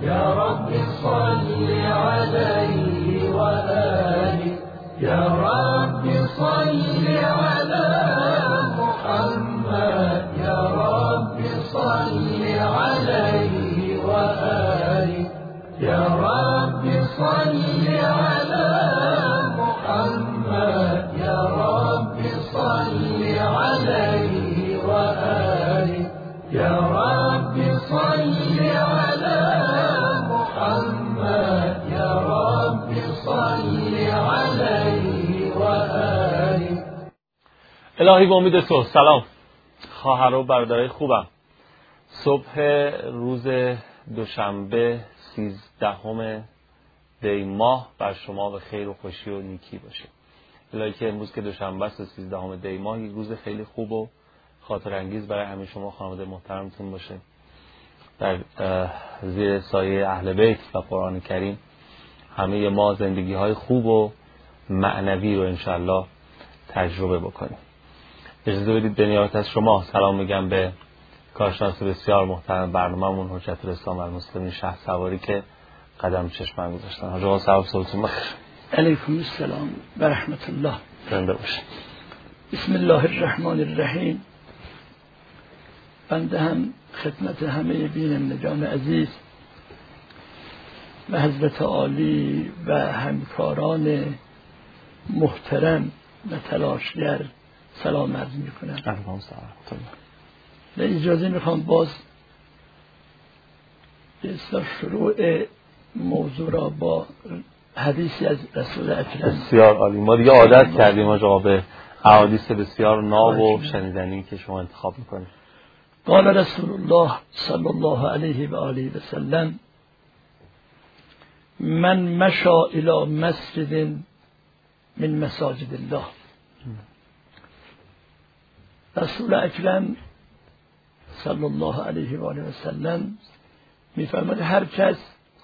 يا رب صل عليه وآله يا رب صل على محمد يا رب صل عليه وآله يا رب صل على محمد يا رب صل عليه وآله يا رب صل على محمد يا رب صل عليه وآله. الهی با امید تو. سلام خواهر و برادرای خوبم. صبح روز دوشنبه 13 دی ماه بر شما به خیر و خوشی و نیکی باشه. الهی که امروز که دوشنبه است 13 دی ماه یک روز خیلی خوب و خاطر انگیز برای همه شما خانواده محترمتون باشه. در زیر سایه اهل بیت و قرآن کریم همه ما زندگی های خوب و معنوی رو انشالله تجربه بکنیم. اجازه بدید به نیابت از شما سلام میگم به کارشناس بسیار محترم برنامه‌مون حجت الاسلام و المسلمین شهسواری که قدم چشمم گذاشتن. حاج آقا ثواب صبحتون بخیر. علیکم السلام و رحمت الله. زنده باشید. بسم الله الرحمن الرحیم. بنده هم خدمت همه بینندگان عزیز و حضرت عالی و همکاران محترم و تلاشگر سلام عرض میکنم. علیکم السلام. و اجازه میخوام باز به شروع موضوع را با حدیثی از رسول اکرم. بسیار عالی. ما دیگه عادت کردیم آقا به احادیث بسیار ناب و شنیدنی که شما انتخاب میکنید. قال رسول الله صلی الله علیه و آله و سلم من مشى الى مسجد من مساجد الله. رسول اکرم صلی الله علیه و آله و سلم میفرماید هر کس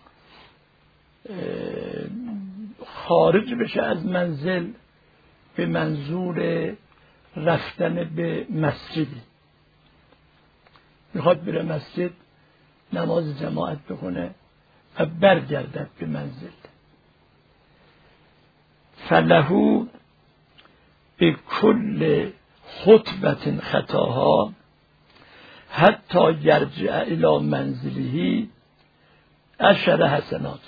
خارج بشه از منزل به منظور رفتن به مسجدی، میخواد بره مسجد نماز جماعت بکنه و برگردد به منزل، فله به کل خطبت خطاها حتی یرجع الی منزله 10 حسنات.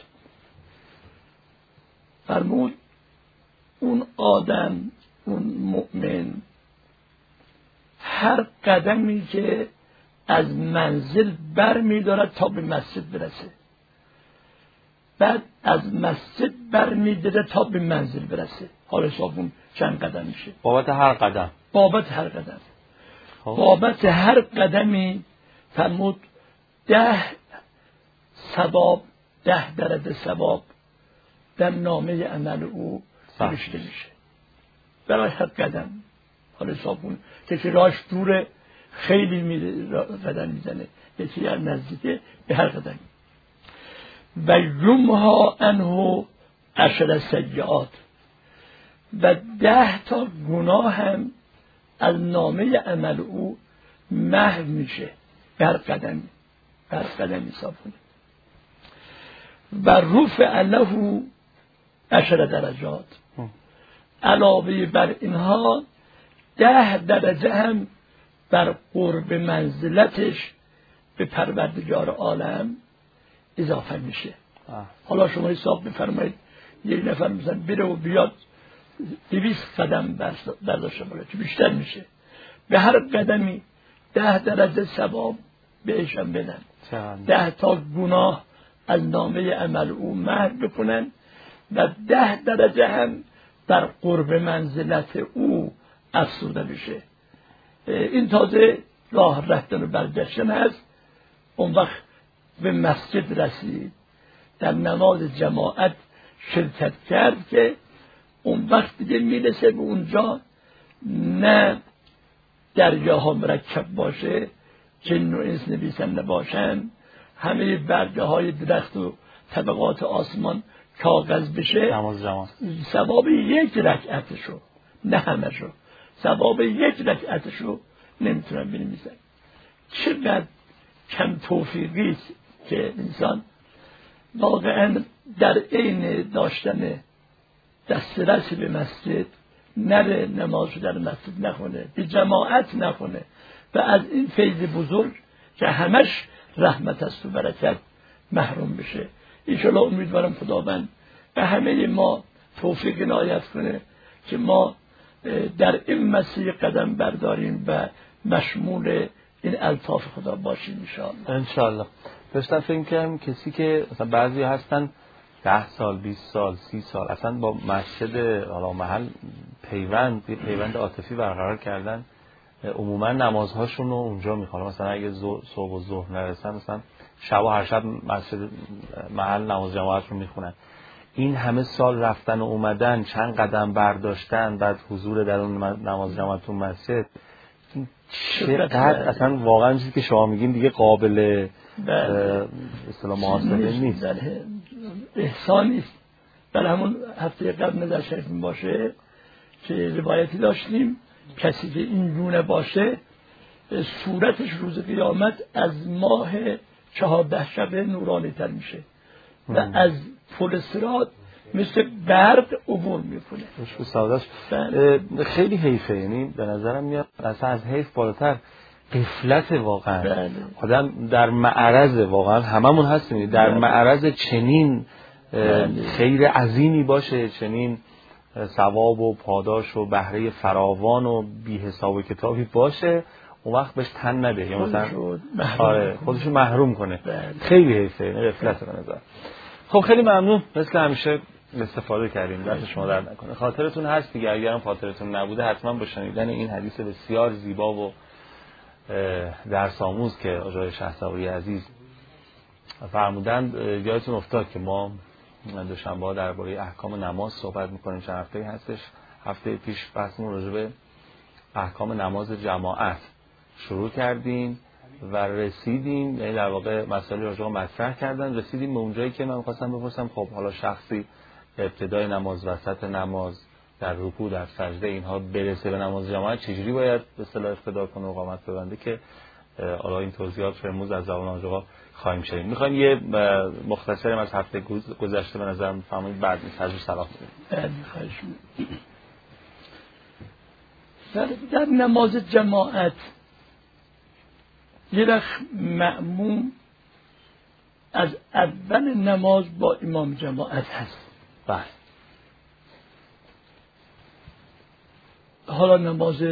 فرمود اون آدم، اون مؤمن، هر قدمی که از منزل بر می دارد تا به مسجد برسه، بعد از مسجد بر می داره تا به منزل برسه، حالا حساب اون چند قدم میشه؟ بابت هر قدم. بابت هر قدم. بابت هر قدمی فرمود 10 ثواب، 10 درجه ثواب در نامه عمل او نوشته میشه برای هر قدم. حالا حساب اون که راهش دوره خیلی قدم میزنه، یکی از نزدیکه به هر قدم. و یمها عنه 10 سیئات و 10 تا گناه هم از نامه عمل او محو میشه به هر قدمی، به هر قدمی حساب کنه. و رفع له 10 درجات، علاوه بر اینها 10 درجه هم بر قرب منزلتش به پروردگار عالم اضافه میشه. حالا شما حساب بفرمایید یک نفر مثلا بره و بیاد 200 قدم برداشته باشه که بیشتر میشه، به هر قدمی 10 درجه ثواب بهش هم بدن، 10 تا گناه از نامه عمل او محو بکنن و 10 درجه هم در قرب منزلت او افزوده بشه. این تازه راه رفتن و برگشتن هست. اون وقت به مسجد رسید، در نماز جماعت شرکت کرد که اون وقت دیگه میرسه به اونجا نه دریاها مرکب باشه، جن و انس نویسنده باشن، همه برگه های درخت و طبقات آسمان کاغذ بشه. نماز جماعت ثواب 1 رکعتشو، نه همشو، ثواب 1 رکعتشو نمیتونن بنویسن. چقدر کم توفیقی است که انسان واقعا در عین داشتن دسترسی به مسجد نره نماز در مسجد نخونه، به جماعت نخونه و از این فیض بزرگ که همش رحمت است و برکت محروم بشه. انشاءالله امیدوارم خداوند به همه ما توفیق عنایت کنه که ما در این مسیر قدم برداریم و مشمول این الطاف خدا باشیم انشاءالله. داشتم فکر کنم کسی که مثلا بعضی هستن 10 سال 20 سال 30 سال اصلا با مسجد حالا محل پیوند عاطفی برقرار کردن، عموما نمازهاشون رو اونجا میخوان. مثلا اگه صبح و ظهر نرسن مثلا شب و هر شب مسجد محل نماز جماعت رو میخونن. این همه سال رفتن و اومدن، چند قدم برداشتن، بعد حضور در اون نماز جماعت تو مسجد، چقدر اصلا واقعا چیزی که شما میگین دیگه قابل اصطلاح محاسبه نیست، احسان نیست. در همون هفته قبل نظر شریف باشه که روایتی داشتیم کسی که این گونه باشه صورتش روز قیامت از ماه 14 شبه نورانی تر میشه و از پل صراط مثل برق عبور میکنه. خیلی حیفه، یعنی به نظرم میاد اصلا از حیف بالاتر غفلت واقعا. آدم در معرض، واقعا هممون هستیم در معرض چنین خیر عظیمی باشه، چنین ثواب و پاداش و بهره فراوان و بی حساب و کتابی باشه، اون وقت بهش تن نده یا مثلا خودش محروم کنه. خیلی حیفه، غفلت به نظر. خب خیلی ممنون، مثل همیشه استفاده کردیم، دست شما در نکنه. خاطرتون هست دیگه، اگرم خاطرتون نبوده حتما با شنیدن این حدیث بسیار زیبا و درس آموز که آقای شهسواری عزیز فرمودند یادتون افتاد که ما دوشنبه درباره احکام نماز صحبت میکنیم. چند هفته هستش، هفته پیش بحثمون راجع به احکام نماز جماعت شروع کردیم و رسیدیم، یعنی در واقع مسائل راجع به مطرح کردن، رسیدیم به اونجایی که من می‌خواستم بپرسم خب حالا شخصی ابتدای نماز، وسط نماز، در رکوع، در سجده اینها برسه به نماز جماعت چجوری باید به اصطلاح اقتدا کنه و قامت ببنده که حالا این توضیحات رو امروز از زبان آقا خواهیم شنید. می‌خوایم یه مختصری از هفته گذشته به نظر می‌فرمایید بعد از تجربه سلام بدیم. در نماز جماعت یه وقت مأموم از اول نماز با امام جماعت هست. بله. حالا نماز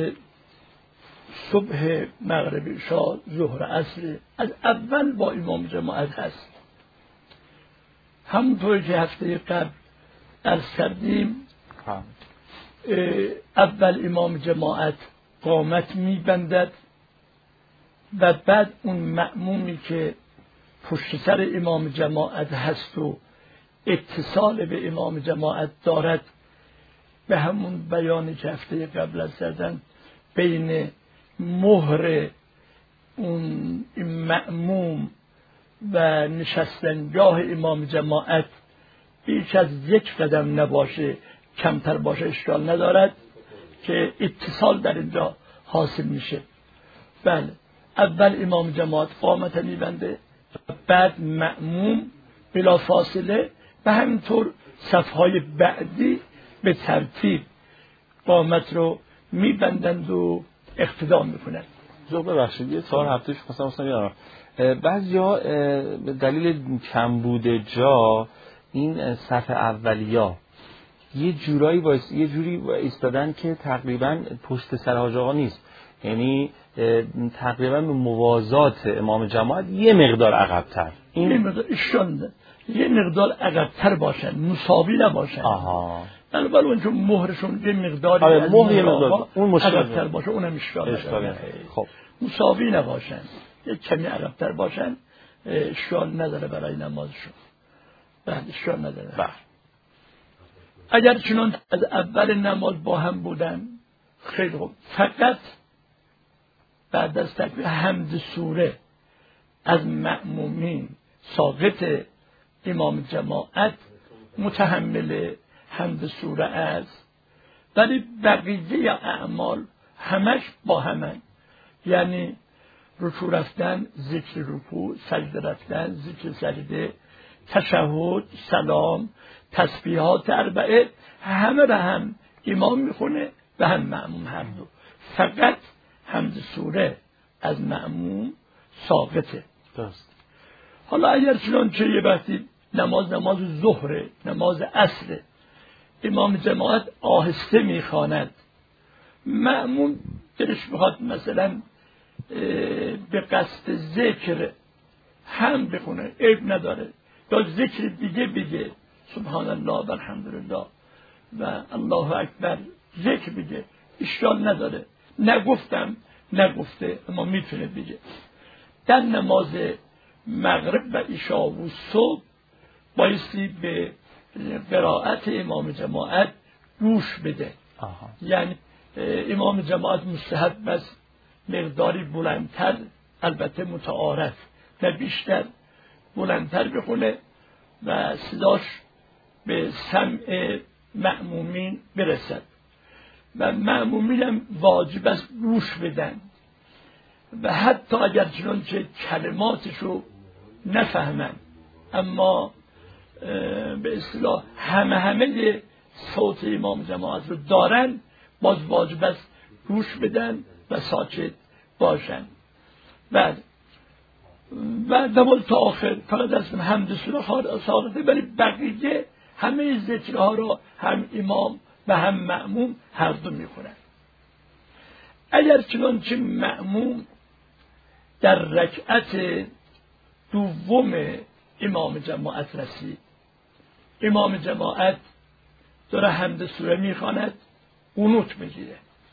صبح، مغرب، عشاء، ظهر، عصر از اول با امام جماعت هست. همونطور که هفته قبل عرض کردیم اول امام جماعت قامت میبندد و بعد اون مأمومی که پشت سر امام جماعت هست و اتصال به امام جماعت دارد، به همون بیانی که هفته قبل از کردن بین مهر اون مأموم و نشستنگاه امام جماعت بیش از 1 قدم نباشه، کمتر باشه اشکال ندارد که اتصال در اینجا حاصل میشه. بله، اول امام جماعت قامت میبنده، بعد مأموم بلا فاصله و همینطور صفهای بعدی به ترتیب قامت رو میبندند و اقتدا میکنند. ببخشید یه 4 هفتهش خواستم بیارم، بعضی جا به دلیل کمبود جا این صف اولیا یه جوری ایستادن که تقریبا پشت سر حاج آقا نیست، یعنی تقریبا به موازات امام جماعت یه مقدار عقب‌تر، یه مقدار عقب‌تر باشن، مساوی نباشن. بلکه چون مهرشون یه مقداری از اون عقب‌تر باشه، اونم اشکال نداره. خب مساوی نباشن، یه کمی عقب‌تر باشن، اشکال نداره برای نمازشون. بعد اشکال نداره. اگر چنان از اول نماز با هم بودن خیلی خوب، فقط بعد از تکبیر حمد سوره از مأمومین ساقط امام جماعت متحمل حمد سوره است، ولی بقیه اعمال همش با همن، یعنی رکوع رفتن ذکر رکوع، سجده رفتن ذکر سجده، تشهد، سلام، تسبیحات اربعه همه را هم امام میخونه و هم مأموم هر دو. فقط حمد سوره از مأموم ساقطه. درست. حالا اگر چنانچه یه وقتی نماز ظهر، نماز عصر، امام جماعت آهسته میخواند، مأموم دلش بخواد مثلا به قصد ذکر هم بخونه، عیب نداره، یا ذکر دیگه بگه، سبحان الله و الحمدلله و الله اکبر، ذکر بگه، اشکال نداره. نگفته اما میتونه بگه. در نماز مغرب و عشا و صبح بایستی به قرائت امام جماعت گوش بده. یعنی امام جماعت مستحب است مقداری بلندتر، البته متعارف نه بیشتر، بلندتر بخونه و صداش به سمع مأمومین برسد و مأمومین هم واجب است گوش بدن و حتی اگر چنانچه کلماتشو نفهمن اما به اصطلاح همه صوت امام جماعت رو دارن، باز واجب است گوش بدن و ساکت باشن. بعد نماز تا آخر فقط از حمد سوره ساقطه، ولی بقیه همه ذکرها را هم امام و هم مأموم هر دو میخونن. اگر چنانچه مأموم در رکعت دوم امام جماعت رسید، امام جماعت داره حمد سوره میخواند، قنوت میگیره،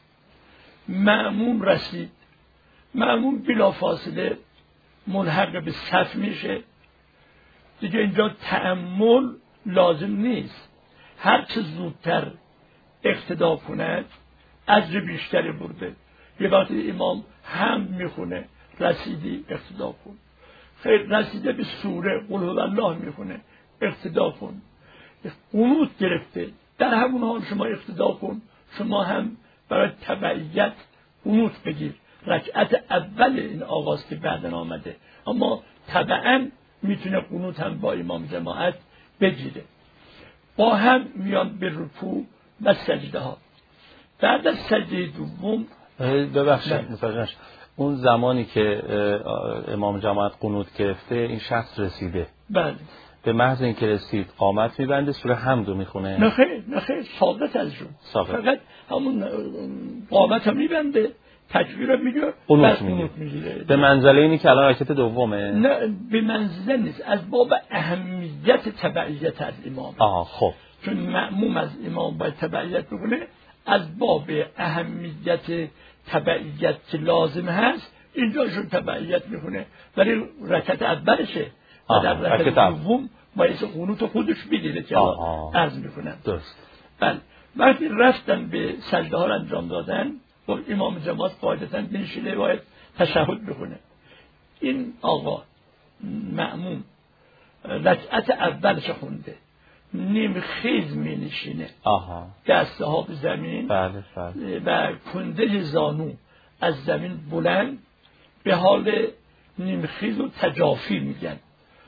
مأموم رسید، مأموم بلافاصله ملحق به صف میشه، دیگه اینجا تأمل لازم نیست، هر چه زودتر اقتدا کند اجر بیشتری برده. یه وقتی امام حمد میخونه رسیدی اقتدا کن، خیر رسیده به سوره قل هو الله میخونه اقتدا کن، قنوت گرفته در همون حال شما اقتدا کن، شما هم برای تبعیت قنوت بگیر. رکعت اول این آغاز که بعدن آمده، اما طبعا میتونه قنوت هم با امام جماعت بگیره. با هم میان به رکوع و سجده ها. بعد از سجده دوم ببخشید اون زمانی که امام جماعت قنوت گرفته این شخص رسیده، بله، به محض اینکه رسید قامت میبنده، سوره حمد رو میخونه؟ نخیر ثابت ازشون، فقط همون قامت هم میبنده، تکبیر رو میگه، قنوت میگیره. به منزله اینی که الان رکعت دومه؟ نه به منزله نیست، از باب اهمیت تبعیت از امام. خب چون مأموم از امام باید تبعیت بکنه، از باب اهمیت تبعیت که لازم هست اینجا شون تبعیت میکنه، ولی رکعت اولشه و در رکعت دوم باید قنوت خودش بگیره که عرض میکنن. درست. بله، وقتی رفتن به سجده ها انجام دادن و امام جماعت قاعدتاً بنشینه باید تشهد بکنه. این آقا مأموم رکعت اولش خونده، نیم خیز می نشینه، دسته ها به زمین، بله. و کنده زانو از زمین بلند، به حال نیم خیز و تجافی میگن،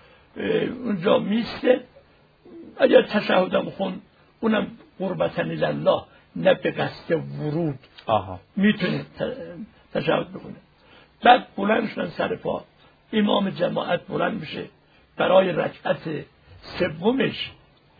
اونجا میسته. اگر تشهدم خون اونم قربتن الله، نه به قصد ورود، میتونه تشهد بکنه. بعد بلند شدن سر پا، امام جماعت بلند میشه برای رکعت سومش،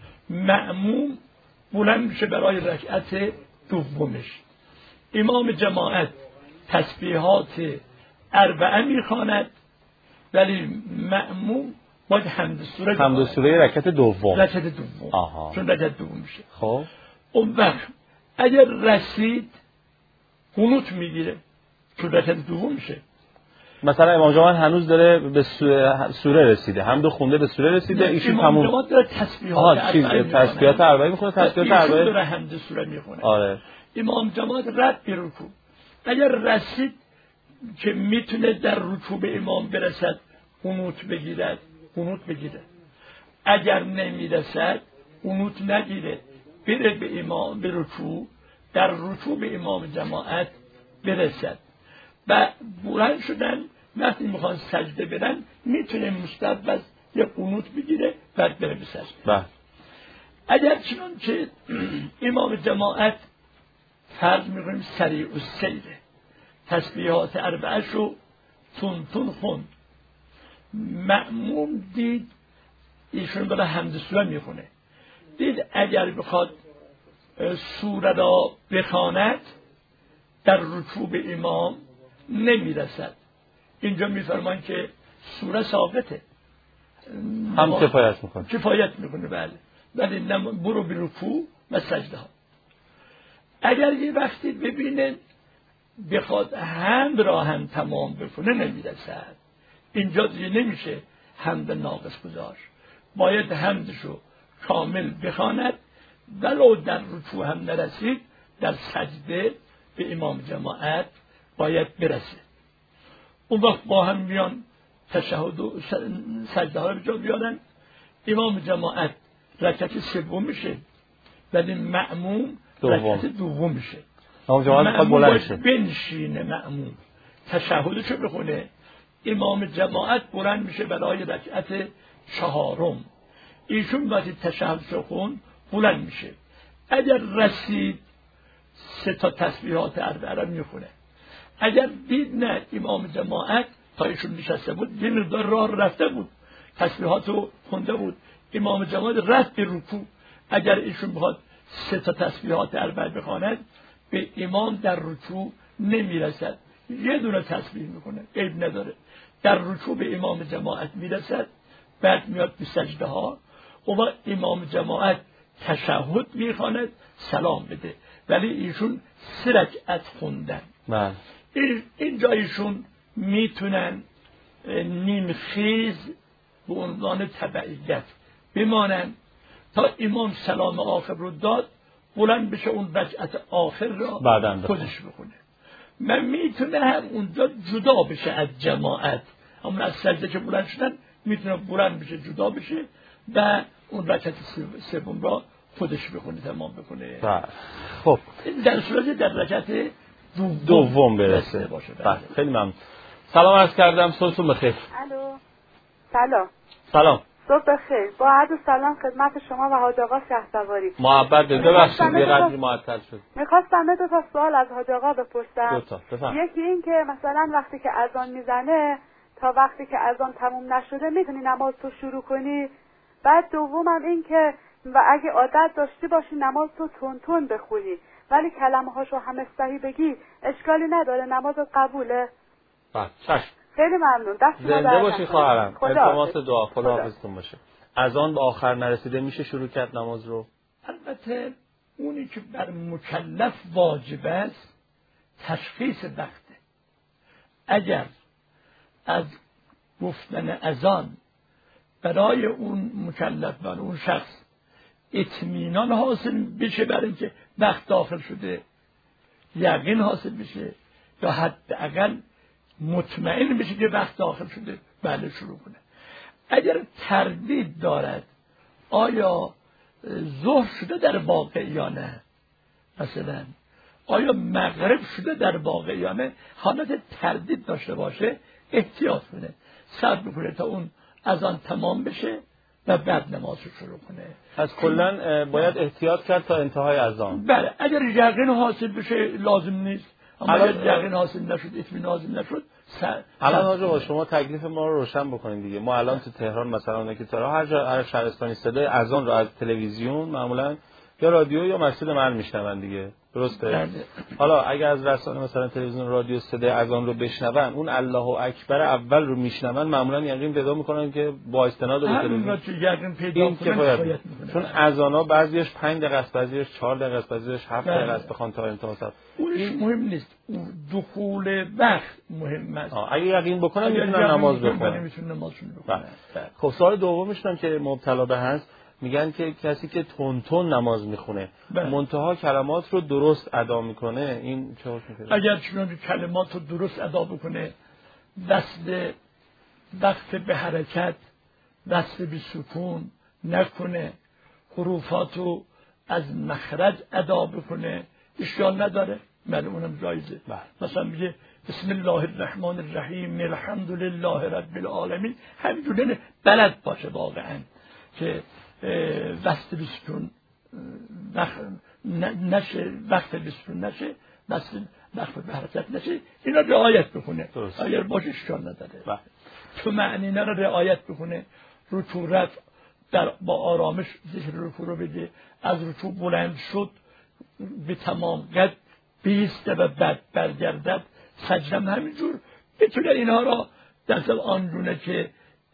مأموم بلند میشه برای رکعت دومش. امام جماعت تسبیحات اربعه میخواند، ولی مأموم باید حمد سوره رکعت دوم، چون رکعت دوم میشه. خب اون وقت اگر رسید قنوت میگیره، چون رکعت دوم میشه. مثلا امام جماعت هنوز داره به سوره رسیده، حمد خونده به سوره رسیده، ایشون امام جماعت داره تسبیحات اربعه میخونه، تسبیحات اربعه داره حمد سوره میخونه. آره. امام جماعت رد به رکوع، اگر رسید که میتونه در رکوع به امام برسد قنوت بگیره. اگر نمیرسد قنوت نگیره، بره به امام به رکوع، در رکوع به امام جماعت برسد. و بلند شدن وقتی میخوان سجده بدن میتونه مستقبل یه قنوت بگیره بعد بره به سجده. بله. اگر چنانچه امام جماعت فرض میکنیم سریع السیره، تسبیحات اربعه رو تون تون خوند، مأموم دید ایشون برای حمد سوره میخونه، دید اگر بخواد سوره را بخواند در رکوع به امام نمیرسد. اینجا میفرمان که سوره ثابته، هم کفایت میکنه بله، ولی برو به رکوع و سجده ها. اگر یه وقتی ببینه بخواد حمد را هم تمام بکنه نمیرسد، اینجا دیگه نمیشه حمد ناقص گذاشت، باید حمدشو کامل بخواند، ولو در رکوع هم نرسید در سجده به امام جماعت باید برسه. اون وقت با هم میان تشهد و سجده ها رو جا بیارن، امام جماعت رکعت سوم میشه ولی مأموم رکعت دوم میشه. مأموم باید بنشینه، مأموم تشهدشو بخونه، امام جماعت بلند میشه برای رکعت چهارم، ایشون وقتی تشهدشو خون بلند میشه. اگر رسید 3 تسبیحات اربعه را میخونه، اگر دید نه امام جماعت تا ایشون نشسته بود یه مقدار راه رفته بود، تسبیحاتو خونده بود، امام جماعت رفت به رکوع، اگر ایشون بخواد 3 تسبیحات اربعه بخواند به امام در رکوع نمیرسد، یه دونه تسبیح میکنه، عیب نداره، در رکوع به امام جماعت میرسد، بعد میاد به سجده ها، و امام جماعت تشهد میخواند سلام بده، ولی ایشون 3 رکعت خوندن. این جایشون میتونن نیم خیز به عنوان تبعیت بمانن تا امام سلام آخر رو داد، بلند بشه اون رکعت آخر را خودش بخونه. من میتونه هم اونجا جدا بشه از جماعت، اما از سجده که بلند شدن میتونه بلند بشه جدا بشه و اون رکعت سوم را خودش بخونه، تمام بکنه. خب در صورت در رکعت دوم برسه باشه. خیلی ممنون. سلام عرض کردم، صبحتون بخیر. الو. سلام. صبح بخیر. با عرض سلام خدمت شما و حاج آقا شهسواری. محبت ببخشید یه قدری معطل شد. می‌خواستم 2 تا سوال از حاج آقا بپرسم. 2 تا. یکی این که مثلا وقتی که اذان میزنه تا وقتی که اذان تموم نشده میتونی نماز تو شروع کنی؟ بعد دومم این که و اگه عادت داشتی باشی نماز تو تون تون بخونی ولی کلمه هاشو همه صحیح بگی اشکالی نداره، نمازت قبوله؟ چشم. خیلی ممنون. دست زنده باشی خواهرم. التماس دعا. خداحافظتون باشه. اذان به آخر نرسیده میشه شروع کرد نماز رو؟ البته اونی که بر مکلف واجب است تشخیص وقته. اگر از گفتن اذان برای اون مکلف برای اون شخص اطمینان حاصل بشه برای اینکه وقت داخل شده، یقین حاصل بشه، یا حداقل مطمئن بشه که وقت داخل شده، بله شروع کنه. اگر تردید دارد آیا ظهر شده در واقع یا نه، مثلا آیا مغرب شده در واقع یا نه، حالت تردید داشته باشه احتیاط کنه، صبر بکنه تا اون اذان تمام بشه و بعد نماز رو شروع کنه. از کلا باید احتیاط کرد تا انتهای اذان. بله اگر یقین حاصل بشه لازم نیست، اما اگر یقین حاصل نشد، اطمینان حاصل نشد، الان آقا شما تکلیف ما رو روشن بکنید دیگه. ما الان تو تهران مثلا اون که هر شهرستانی صدای اذان رو از تلویزیون معمولا یا رادیو یا مسجد محل میشنون دیگه، درسته؟ حالا اگر از رسانه مثلا تلویزیون رادیو صدای اذان رو بشنون، اون الله اکبر اول رو میشنون، معمولا یقین پیدا میکنن که با استناد به تلویزیون یقین پیدا کنن، چون اذانا بعضیش 5 دقیقه است، بعضیش 4 دقیقه است، بعضیش 7 دقیقه است، بخوان تا انتها صف. اونش مهم نیست، دخول وقت مهم است. اگه یقین بکنن میتونن نماز بخونن. خب سوال دومشون که مبتلا به هست، میگن که کسی که تون تون نماز میخونه منتها کلمات رو درست ادا میکنه، این چه حکمی داره؟ اگر چون کلمات رو درست ادا بکنه، وقت به حرکت، وصل به سکون نکنه، حروفات رو از مخرج ادا بکنه، اشکال نداره، بله اونم جایزه. مثلا میگه بسم الله الرحمن الرحیم الحمد لله رب العالمین، همینجوری بلد باشه واقعا. که وقت بیستون نشه، وقت بیستون نشه، وقت به حرکت نشه، اینا رعایت بکنه. اگر باشه اشکال نداره. تو معنینا رو رعایت بکنه. رکوع رفت با آرامش ذکر رکوع رو بده، از رکوع بلند شد به تمام قد بیسته و بعد برگردد، سجدم همینجور بتونه اینها را در آنگونه که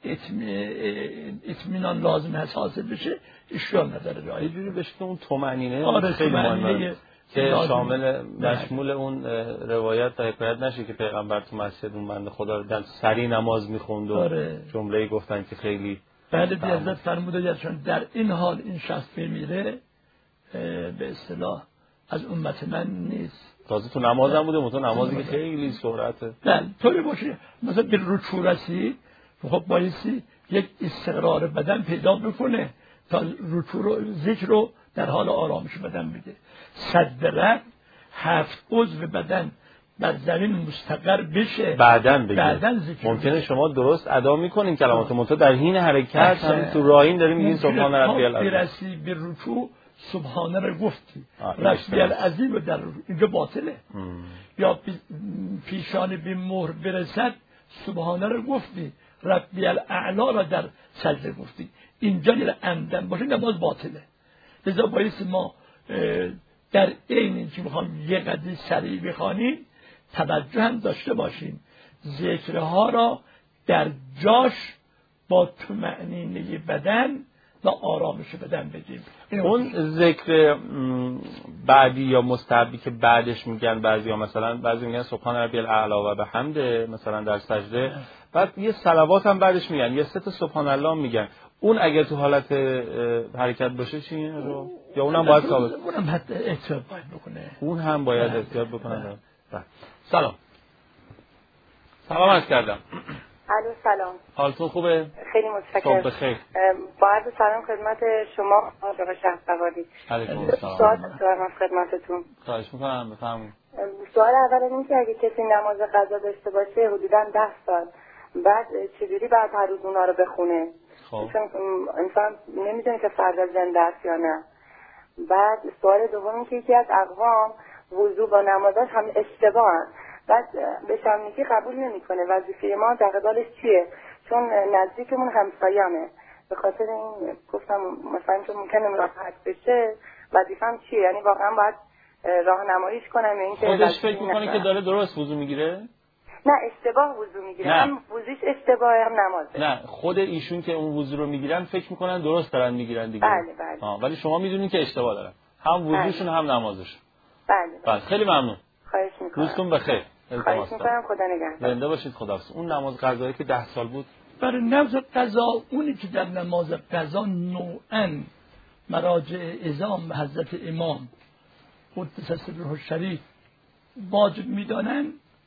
اطمینان لازم هست حاصل بشه، اشکال نداره. یه جوری بشه که اون طمأنینه خیلی مهمه که مشمول اون روایت و حکایت نشه که پیغمبر تو مسجد اون بنده خدا رو در سری نماز میخوند و جمله‌ای گفتن که خیلی بله بی‌عزت فرموده چون در این حال این شخص بمیره به اصطلاح از امت من نیست. تازه تو نماز هم بوده، تو نمازی که خیلی سرعته. بله طوری باشه مثلا به رکوع رسید، خب بایستی یک استقرار بدن پیدا بکنه تا رکوع رو ذکر رو در حال آرامش بدن بده. سجده رفت 7 عضو بدن بر زمین مستقر بشه بعدن ذکر. ممکنه شما درست ادا میکنین کلمات منتها در حین حرکت هم تو راهین داریم میگین سبحان ربی العظیم، برسی به رکوع سبحانه رو گفتی، ربی العظیم در اینجا باطله. یا پیشان به مهر برسد سبحانه رو گفتی، ربی الاعلا را در سجده گفتی، اینجا نیره عمدن باشه نماز باطله. لذا بایستی ما در این که میخوام یه قدری سریع بخوانیم توجه هم داشته باشیم، ذکرها را در جاش با طمأنینه بدن و آرامش بدن بگیم. اون ذکر بعدی یا مستحبی که بعدش میگن بعضیا، مثلا بعضی میگن سبحان ربی الاعلی و بحمده مثلا در سجده، بعد یه صلوات هم بعدش میگن، یه 3 سبحان الله میگن. اون اگه تو حالت حرکت باشه چی رو؟ یا اونم باید ثابت؟ اونم حتی احتیاط باید بکنه. اون هم باید احتیاط بکنه. سلام عرض کردم. الو سلام. حالتون خوبه؟ خیلی متشکرم. صبح بخیر. با عرض سلام خدمت شما آقای شهرسواری. علیکم السلام. سوال دارم خدمتتون. خواهش می‌کنم بفرمایید. سوال اول این که اگه کسی نماز قضا داشته باشه حدوداً 10 سال بعد چجوری بعد هر روز اونا رو بخونه؟ خب چون انسان نمیدونه که فردا زنده است یا نه. بعد سوال دوم این که یکی از اقوام وضو با نمازاش هم اشتباهن، بعد به شمنیکی قبول نمیکنه. وظیفه ما در قبالش چیه؟ چون نزدیکمون همسایه‌مه، به خاطر این گفتم مثلا که ممکنه راحت بشه وظیفه‌م چیه؟ یعنی واقعا باید راهنماییش کنم یا اینکه خودش فکر میکنه که داره درست وضو میگیره؟ نه اشتباه وضو میگیره، هم وضوش اشتباهه هم نمازه. نه خود ایشون که اون وضو رو میگیرن فکر میکنن درست دارن میگیرن دیگه. بله. ولی شما میدونین که اشتباه دارن، هم وضوشون هم نمازشون. بله. خیلی ممنون. خواهش میکنم. روزتون بخیر. خواهش میکنم. خدا نگهدار. زنده باشید. خداحافظ. اون نماز قضایی که 10 سال بود، برای نماز قضا اونی که در نماز قضا نوعاً مراجع اعظام و حضرت امام قدس سره الشریف واجب میدانن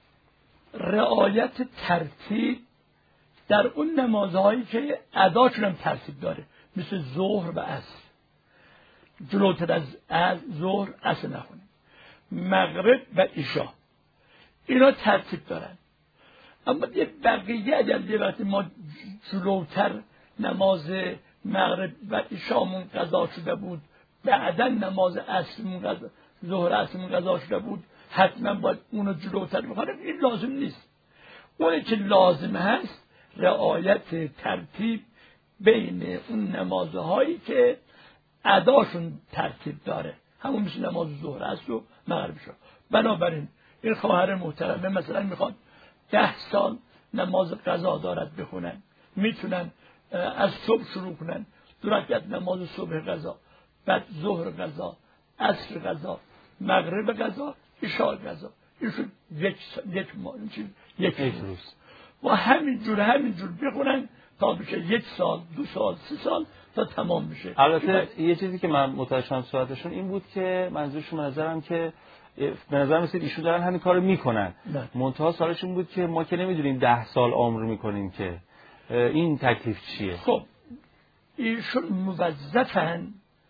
رعایت ترتیب در اون نمازهایی که اداشون هم ترتیب داره، مثل ظهر و عصر. جلوتر از ظهر عصر نخونیم، مغرب و عشا اینا ترتیب دارن. اما یه بقیه اگر یه وقتی ما جلوتر نماز مغرب و عشامون قضا شده بود، بعدا نماز عصرمون قضا، ظهر عصرمون قضا شده بود، حتما باید اونو جلوتر بخونیم. این لازم نیست. اونی که لازم هست رعایت ترتیب بین اون نمازهایی که اداشون ترتیب داره، همون مثل نماز ظهر عصر و مغرب شد. بنابراین این خواهر محترمه مثلا میخواد 10 سال نماز قضا دارد بخونن، میتونن از صبح شروع کنن، 2 رکعت نماز صبح قضا، بعد ظهر قضا، عصر قضا، مغرب قضا، عشاء قضا. ایشون یک روز و همینجور بخونن تا بشه 1 سال، 2 سال، 3 سال تا تمام بشه. البته یه چیزی که من متوجه شدم صحبتشون این بود که منظورشون نظرم که به نظر میاد ایشون دارن همین کارو میکنن، منتها سوالشون بود که ما که نمیدونیم 10 سال عمر میکنیم که این تکلیف چیه. خب ایشون موظفن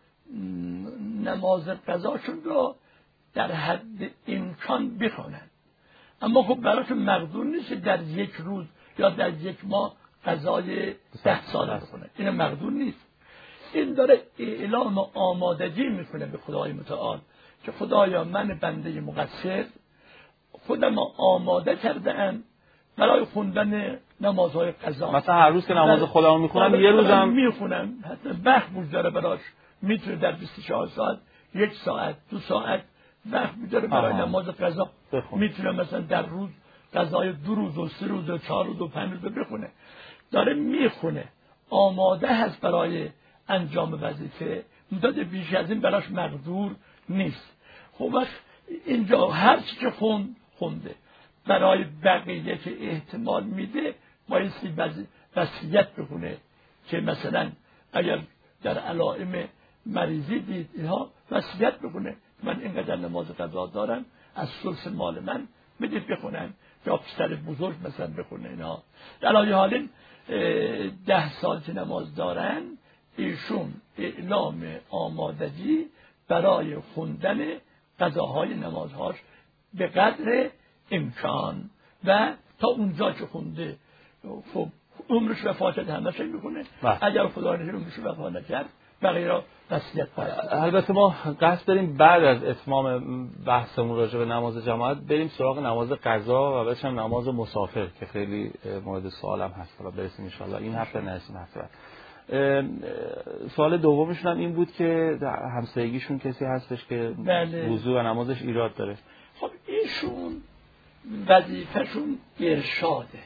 نماز قضاشون رو در حد امکان بخونن، اما خب براشون مقدور نیست در 1 روز یا در 1 ماه قضای 10 سال بخونن، این مقدور نیست. این داره اعلام آمادگی میکنه به خدای متعال که خدایا من بنده مقصر خودم آماده کرده‌ام برای خوندن نمازهای قضا. مثلا هر روز که نماز خودمو میخونم یه روزم میخونم، حتی وقت میذاره براش، میتونه در 24 ساعت 1 ساعت 2 ساعت وقت میذاره برای نماز قضا. میتونه مثلا در روز قضای 2 روز و 3 روز و 4 روز و 5 روز بخونه. داره میخونه، آماده هست برای انجام وظیفه، مدت بیش از این براش مقدور نیست. خب وقت اینجا هر چی که خونده برای بقیه که احتمال میده بایستی وصیت بکنه که مثلا اگر در علائم مریضی دید اینها وصیت بکنه من اینقدر نماز قضا دارم از ثلث مال من بدید بخونن، یا پسر بزرگ مثلا بخونه اینها. در حال 10 سال که نماز دارن ایشون اعلام آمادگی برای خوندن قضاهای نمازهاش به قدر امکان و تا اونجا که خونده خب عمرش وفا کرد همه شی میکنه. اگر خدا نشه عمرش وفا نکرد بقیه را وصیت کنه. البته ما قصد داریم بعد از اتمام بحثمون راجع به نماز جماعت بریم سراغ نماز قضا و بعدش هم نماز مسافر که خیلی مورد سوالم هست و برسیم ان شاء الله این هفته نرسیم هفته بعد. سوال دومشون هم این بود که همسایگیشون کسی هستش که وضو و نمازش ایراد داره. خب ایشون وظیفه‌شون ارشاده،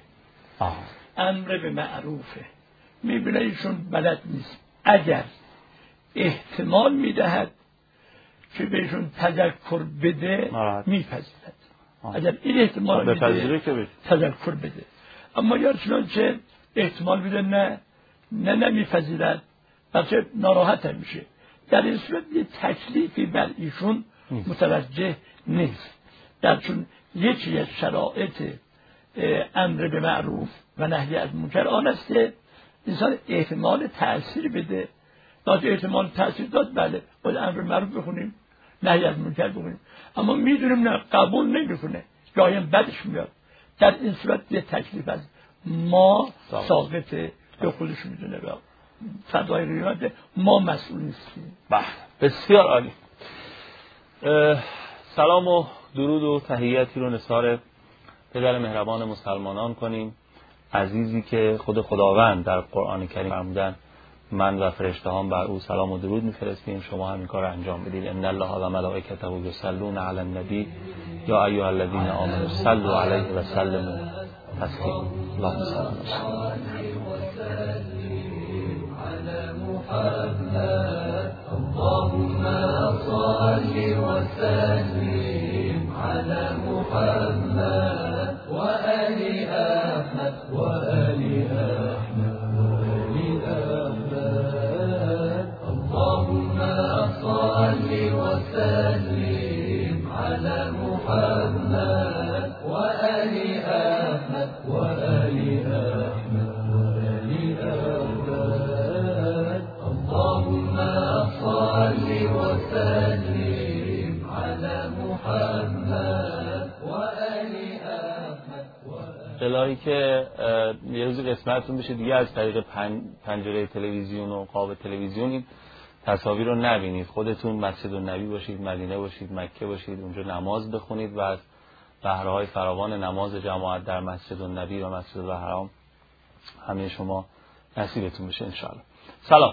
امر به معروفه، میبینه ایشون بلد نیست، اگر احتمال میدهد که بهشون تذکر بده میپذیرد. اگر این احتمال میده تذکر بده، اما یا چنانچه احتمال میده نه نمیپذیرد بلکه ناراحت میشه، در این صورت یه تکلیفی بر ایشون متوجه نیست. در چون یکی از شرایط امر به معروف و نهی از منکر آن است که انسان احتمال تأثیر بده. داد احتمال تأثیر داد بله باید امر به معروف بخونیم نهی از منکر بخونیم، اما میدونیم نه قبول نمیکنه گاهی بدش میاد. در این صورت یه تکلیف از ما ساقطه به خودش میدونه و فضای قیامت ما مسئول نیستیم. بسیار عالی. سلام و درود و تحیاتی رو نثار پدر مهربان مسلمانان کنیم، عزیزی که خود خداوند در قرآن کریم فرمودن من و فرشته‌هام بر او سلام و درود می‌فرستیم، شما هم این کار رو انجام بدید. ان الله و ملائکته یصلون علی النبی یا ایها الذین آمنوا صلوا علیه و سلموا تسلیما. اللهم صل علی محمد اللهم صل وسلم على محمد وآل أحمد وآل أحمد وآل أحمد اللهم صل وسلم على محمد وآل أحمد وآل أحمد وآل أحمد اللهم صل وسلم على محمد وآل أحمد. الهی که یه روز قسمتتون بشه دیگه از طریق پنجره تلویزیون و قاب تلویزیون این تصاویر رو نبینید، خودتون مسجد النبی باشید، مدینه باشید، مکه باشید، اونجا نماز بخونید و از بهره‌های فراوان نماز جماعت در مسجد النبی و مسجد الحرام همه شما نصیبتون بشه ان شاء الله. سلام.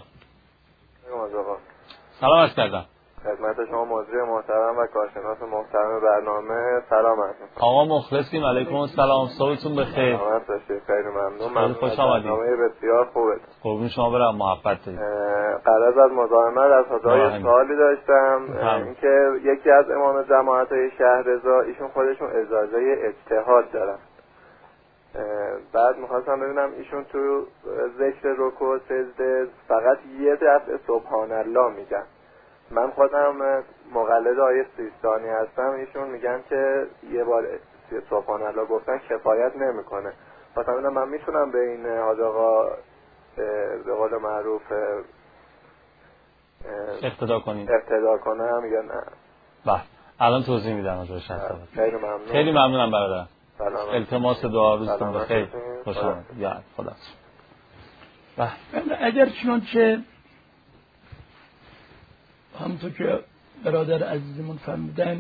سلام عرض کردم خدمت شما مجری محترم و کارشناس محترم برنامه. سلام علیکم. آقا مخلصیم. علیکم السلام. صبحتون بخیر. سلامت باشید. خیلی ممنون. خیلی خوش آمدید. برنامه بسیار خوبه. قربون شما برم. محبت دارید. قرض از مزاحمت از حضرت سوالی داشتم، اینکه یکی از امام جماعت‌های شهرضا ایشون خودشون اجازه اجتهاد دارن. بعد میخواستم ببینم ایشون تو ذکر رکوع و سجده فقط یه دفعه سبحان الله میگن. من خودم مقلد آیه سیستانی هستم، ایشون میگن که یه بار سبحان الله گفتن کفایت نمیکنه. خواستم ببینم من میتونم به این حاج آقا به قول معروف اقتدا کنم یا نه؟ بله الان توضیح میدم از روش. خیلی ممنون. خیلی ممنونم برادرم. سلام. التماس دعا روزتون بخیر. خوش آمدید. یا خدا. اگر چنانچه همونطور که برادر عزیزمون فرمودن،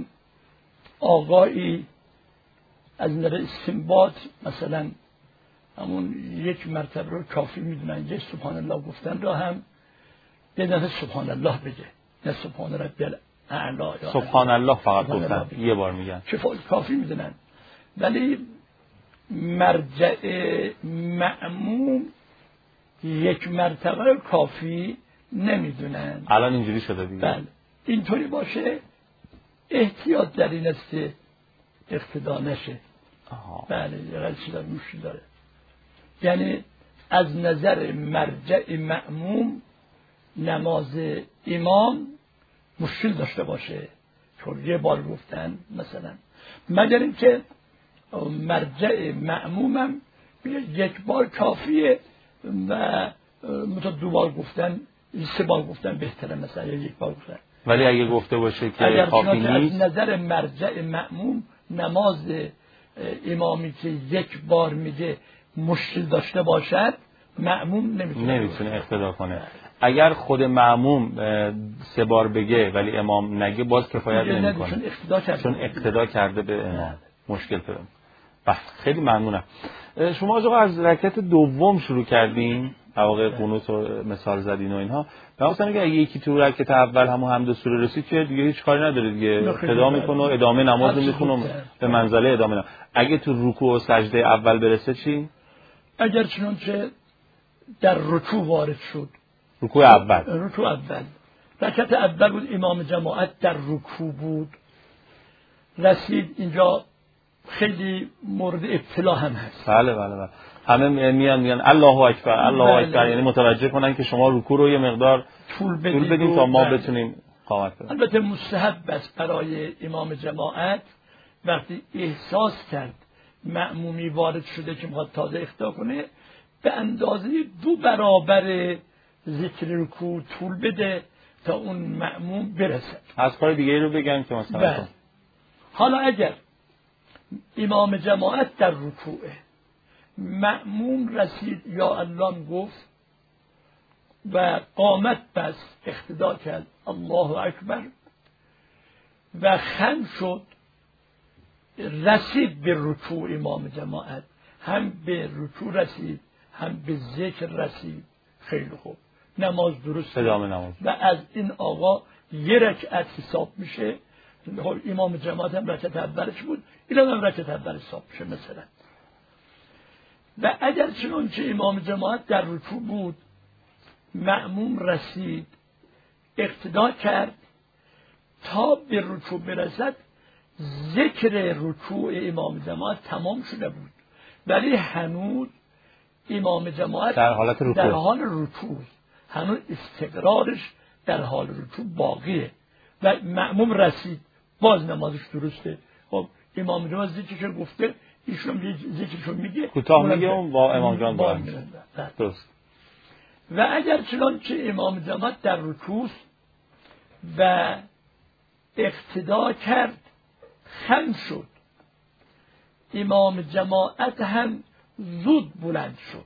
آقایی از نظر استنباط مثلا همون یک مرتبه رو کافی میدونن، یک سبحان الله گفتن را هم یه دفعه سبحان الله بگه، نه سبحان ربی الاعلی، سبحان الله فقط گفتن یه بار میگن کافی میدونن. ولی مرجع مأموم یک مرتبه کافی نمیدونن. الان اینجوری شده دیگه. بله اینطوری باشه احتیاط در این است که اقتدا نشه. بله یه غلطی داره، مشکل داره. یعنی از نظر مرجع مأموم نماز امام مشکل داشته باشه، چون یه بار گفتن مثلا، مگر اینکه مرجع مأمومم یک بار کافیه و مثلا دو بار گفتن، سه بار گفتن بهتره، مثلا یک بار گفتن. ولی اگه گفته باشه که کافی نیست، از نظر مرجع مأموم نماز امامی که یک بار میگه مشکل داشته باشد، مأموم نمیتونه اقتدا کنه. اگر خود مأموم سه بار بگه ولی امام نگه باز کفایت نمیکنه، چون اقتدا کرده به امام. مشکل پیدا. خیلی ممنونم. شما آقا از رکعت دوم شروع کردین، واقعا قنوت رو مثال زدین و اینها. من مثلا اگه یکی تو رکعت اول همون حمد و سوره رسید که دیگه هیچ کاری نداره دیگه، اقتدا میکنه و ادامه نماز میخونه به منزله ادامه نماز. اگه تو رکوع و سجده اول برسه چی؟ اگر چنانچه در رکوع وارد شد، رکوع اول رکعت اول بود، امام جماعت در رکوع بود، رسید اینجا خیلی مورد ابتلا هم هست. بله همه میگن الله اکبر الله اکبر، یعنی متوجه کنن که شما رکوع رو یه مقدار طول بدیم تا ما بتونیم قامت کنیم. البته مستحب است برای امام جماعت وقتی احساس کرد مأمومی وارد شده که میخواد تازه اقتدا کنه، به اندازه 2 برابر ذکر رکوع طول بده تا اون مأموم برسه. از کار دیگه رو بگن که مثلا حالا اگر امام جماعت در رکوعه، مأموم رسید یا الله گفت و قامت بس اقتدا کرد الله اکبر و خم شد، رسید به رکوع امام جماعت، هم به رکوع رسید هم به ذکر رسید، خیلی خوب، نماز درست نماز. و از این آقا یه رکعت حساب میشه. امام جماعت هم رکعت اولش بود، این هم رکعت اول حساب میشه مثلا. و اگر چنانچه امام جماعت در رکوع بود، مأموم رسید اقتدا کرد تا به رکوع برسد، ذکر رکوع امام جماعت تمام شده بود، ولی هنوز امام جماعت در حال رکوع، هنوز استقرارش در حال رکوع باقیه و مأموم رسید، باز نمازش درسته. خب امام جماعت ذکرش گفته، ایشون ذکرشو میگه، کوتاه میگه و با امام جان درست. و اگر چنانچه امام جماعت در رکوع و اقتدا کرد خم شد، امام جماعت هم زود بلند شد،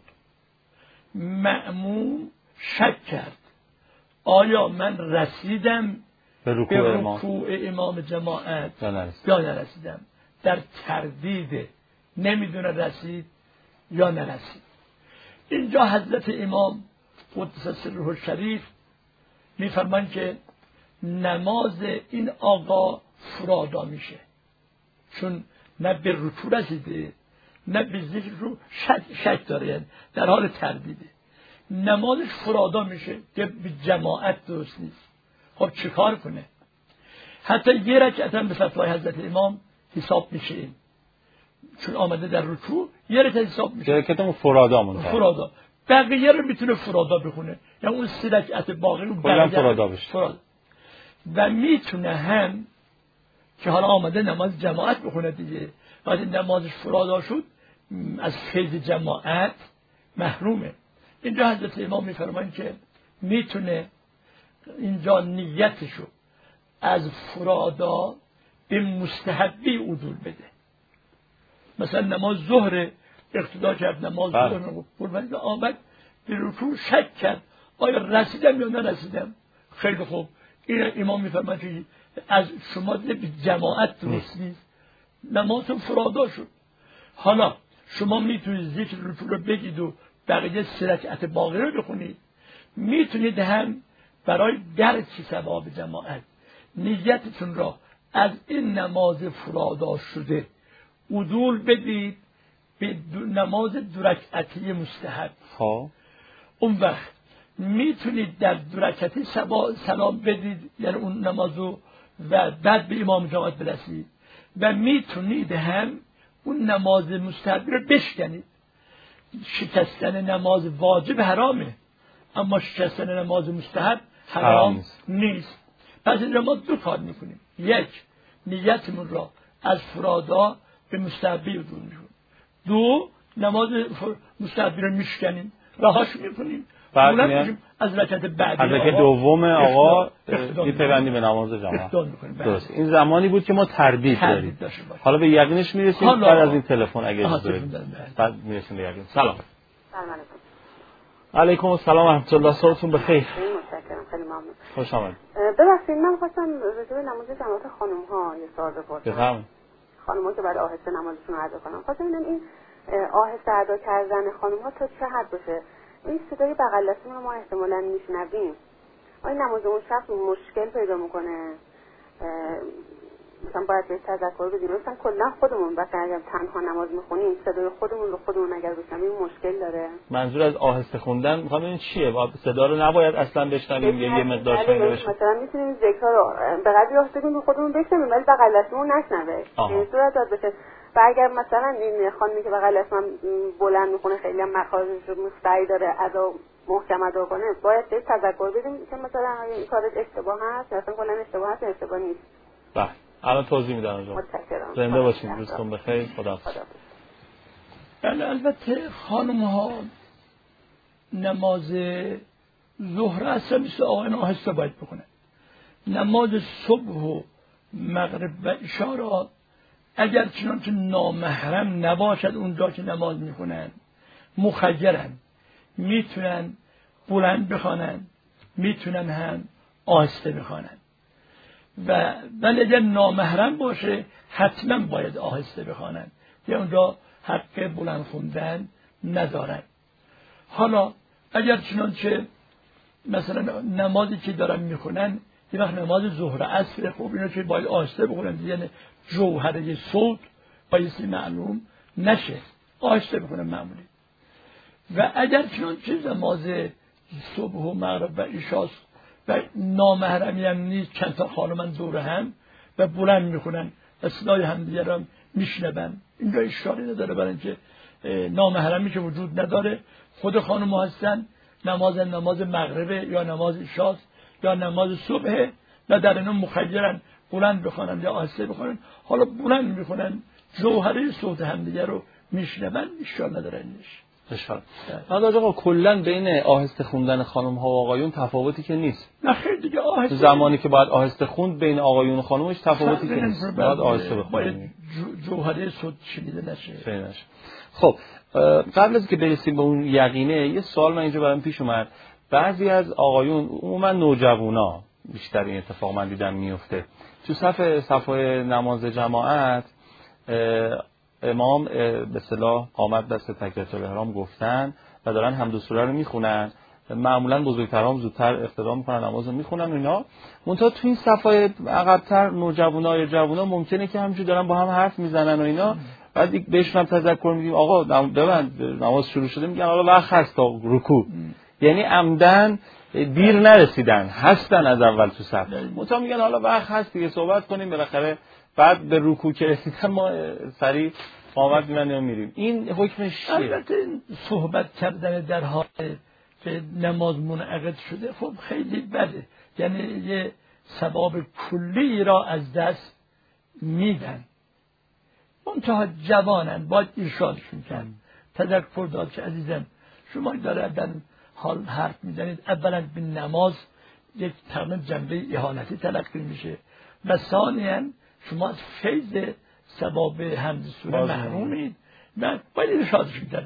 مأموم شک کرد آیا من رسیدم به رکوع امام جماعت یا نرسیدم، در تردید، نمیدونه رسید یا نرسید. اینجا حضرت امام قدس سره الشریف میفرمان که نماز این آقا فرادا میشه، چون نه به رکوع رسیده نه به ذکر رو شک داره، در حال تردیده، نمازش فرادا میشه که به جماعت درست نیست. خب چیکار کنه؟ حتی یه رکعت هم به فتوای حضرت امام حساب میشه، این چون آمده در رکوع یه رکعت حساب میشه، رکعتمون فرادا، بقیه رو میتونه فرادا بخونه، یعنی اون 3 رکعت باقی رو فرادا بشه. و میتونه هم که حالا آمده نماز جماعت بخونه دیگه، وقتی نمازش فرادا شد از فیض جماعت محرومه. اینجا حضرت امام میفرمان که میتونه اینجا نیتشو از فرادا به مستحبی عدول بده. مثلا نماز ظهر اقتدا کرد، نماز ظهر ولی آمد به رکوع شک کرد آیا رسیدم یا نرسیدم، خیلی خوب، این امام میفرماید که از شما به جماعت درست نیست، نماز فرادا شد. حالا شما میتونید ذکر رکوع رو بگید و بقیه 3 رکعت باقی رو بخونید. میتونید هم برای درک ثواب جماعت نیتتون را از این نماز فرادا شده عدول بدید به نماز 2 رکعتی مستحب. اون وقت میتونید در 2 رکعتی سلام بدید، یعنی اون نمازو، و بعد به امام جماعت برسید. و میتونید هم اون نماز مستحب رو بشکنید. شکستن نماز واجب حرامه، اما شکستن نماز مستحب حرام نیست. پس این ما 2 کار میکنیم. 1 نیتمون را از فرادا به مستحبی عدول میکنیم. 2 نماز مستحبی رو میشکنیم، رهاش میکنیم، بعد از رکعت بعدی از رکعت دوم آقا میپیوندی به نماز جماعت. درست. این زمانی بود که ما تردید داریم. حالا به یقینش میرسیم بعد از این تلفن اگه اجازه بدید. بعد میرسیم به یقین. سلام. سلام علیکم. علیکم السلام و رحمت الله. صبحتون بخیر. متشکرم، خیلی ممنون. خوش آمد. ببخشید من خواستم راجع به نماز جماعت خانم‌ها یه سوال بپرسم. بفرمایید. خانم‌ها که بعد آهسته نمازشون رو ادا کنن. خواستم ببینم این آهسته ادا کردن خانم‌ها تا چه حد باشه؟ این صدای بغل دستمون رو ما احتمالاً میشنویم. این نماز اون شخص مشکل پیدا میکنه. مثلا باید به تذکر بدیم. مثلا کلا خودمون وقتی اگر تنها نماز میخونیم صدای خودمون رو خودمون اگر بشنویم مشکل داره. منظور از آهسته خوندن میخوام ببینم چیه؟ صدا رو نباید اصلا بشنویم یا یه مقدار شنیده بشه؟ مثلا میتونیم ذکر رو به قدری آهسته کنیم که خودمون بشنویم ولی بغل دستمون نشنوه. این صورت داد بشه. و اگر مثلا این خانمی که بغل دستم بلند میخونه خیلی هم مخارجش رو مستعی داره ادا محکم ادا کنه، باید بهش تذکر بدیم که مثلا این کارش اشتباه هست، مثلا کلا اشتباه هست، اشتباه نیست. بله. الان توضیح میدم اونجا. متشکرم. زنده باشین. روزتون بخیر. خدا. البته خانم ها نماز ظهر اصلا مثل آقایان آهسته باید بکنن. نماز صبح و مغرب و عشا را اگر چنانچه نامحرم نباشد اونجا که نماز میخونن مخیرن، میتونن بلند بخوانن، میتونن هم آهسته بخوانن. ولی اگر نامحرم باشه حتما باید آهسته بخوانن، یا اونجا حق بلند خوندن ندارن. حالا اگر چنانچه مثلا نمازی که دارن میخونن یه وقت نماز ظهر عصر، خب اینا که باید آهسته بخونن، یعنی جوهره صوت بایستی معلوم نشه، آهسته بخونن معمولی. و اگر چنانچه نماز صبح و مغرب و عشاست و نامحرمی هم نیست، چند تا خانم دور هم و بلند میخونن و صدای همدیگه را میشنون، اینجا اشکالی نداره، برای اینکه نامحرمی که وجود نداره. خود خانم هستن، نماز مغربه یا نماز عشاست یا نماز صبح و در اینا مخیرن بلند بخونن یا آهسته بخونن. حالا بلند میخونن جوهره صوت همدیگه رو میشنون، اشکال نداره اینش. اشکال. بعد آقا کلا بین آهسته خوندن خانم ها و آقایون تفاوتی که نیست. نه خیلی دیگه آهسته. زمانی که باید آهسته خوند بین آقایون و خانمش تفاوتی که نیست. باید آهسته بخونیم. جوهره صوت شنیده نشه. خب قبل از که برسیم به اون یقینه یه سوال من اینجا برام پیش اومد. بعضی از آقایون عموما نوجوانا بیشتر این اتفاق من دیدم میفته. تو صفای نماز جماعت امام به اصطلاح قامت دست تکبیرات الاحرام گفتن و دارن حمد و سوره رو میخونن. معمولا بزرگترام زودتر اقتدا میکنن نماز رو میخونن اینا. منتها تو این صفای عقب‌تر نوجوانا یا جوونا ممکنه که همینجوری دارن با هم حرف میزنن و اینا. بعد بهشون تذکر میدیم آقا ببند نماز شروع شده، میگن حالا وقت هست تا رکوع. یعنی عمدن دیر نرسیدن، هستن از اول تو صف. منتها میگن حالا وقت هست دیگه صحبت کنیم، بالاخره بعد به رکوع که رسیدن ما سریع قامت می‌زنیم و میریم. این حکمش چیه؟ البته صحبت کردن در حال که نماز منعقد شده خب خیلی بده، یعنی یه ثواب کلی را از دست میدن. منتها جوانن، باید ارشادشون کرد، تذکر داد که عزیزم شما داره در حال حرف میزنید، اولا به نماز یک تقریبا جنبه اهانتی تلقی میشه و ثانیاً شما از فیض ثواب حمد سوره محرومید و باید ارشادشون کرد.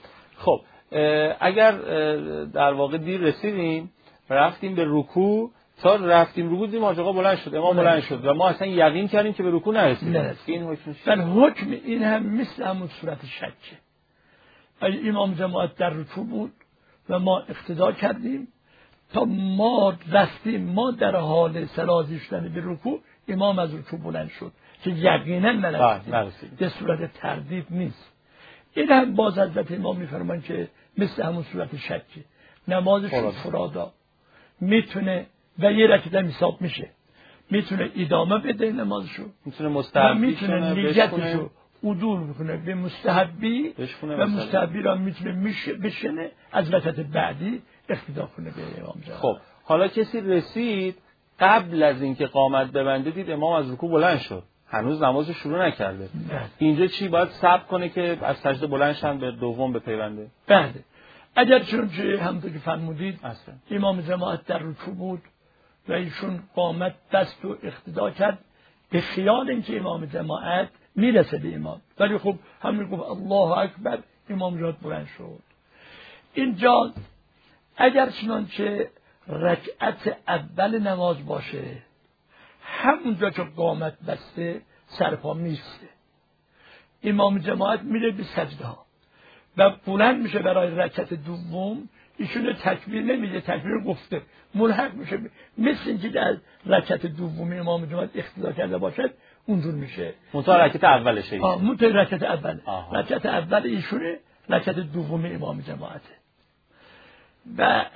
خب اگر در واقع دیر رسیدیم رفتیم به رکوع تا رفتیم رکوع دیدیم حاج آقا بلند شد، امام بلند شد و ما اصلا یقین کردیم که به رکوع نرسیدیم. این حکم این هم مثل همون صورت شکه. امام جماعت در رکوع بود و ما اقتدا کردیم تا ما رفتیم، ما در حال سرازی شدن به رکوع، امام از رکوع بلند شد که یقینا نرسیدیم. به صورت تردید نیست. این هم باز حضرت امام میفرمان که مثل همون صورت شکه، نمازش فرادا میتونه و یه رکعت هم حساب میشه، میتونه ادامه بده نمازشو، میتونه مستحبی میتونه نیتشو عدول بکنه به مستحبی و مستحبی را میتونه بشنه از رکعت بعدی اقتدا کنه به امام جماعت. خب حالا کسی رسید قبل از اینکه قامت ببنده دید امام از رکوع بلند شد، هنوز نمازو شروع نکرده، اینجا چی باید صبر کنه که از سجده بلند شن به دوم بپیونده؟ بله، اگر چون همونطور که فرمودید امام جماعت در رکوع بود و ایشون قامت دست و اقتدا کرد به خیال اینکه امام جماعت میرسه به امام، ولی خب همین گفت الله اکبر، امام جماعت بلند شد. اینجا اگر چنانچه رکعت اول نماز باشه، همونجا که قامت بسته سرپا میسته، امام جماعت میره به سجده ها و بلند میشه برای رکعت دوم، ایشون تکبیر نمیده، تکبیر گفته ملحق میشه، مثل اینکه در رکعت دوم امام جماعت اقتدا کرده باشد اونجور میشه. منتها رکعت اولشه. منتها رکعت اول. رکعت اول ایشونه، رکعت دوم امام جماعته. و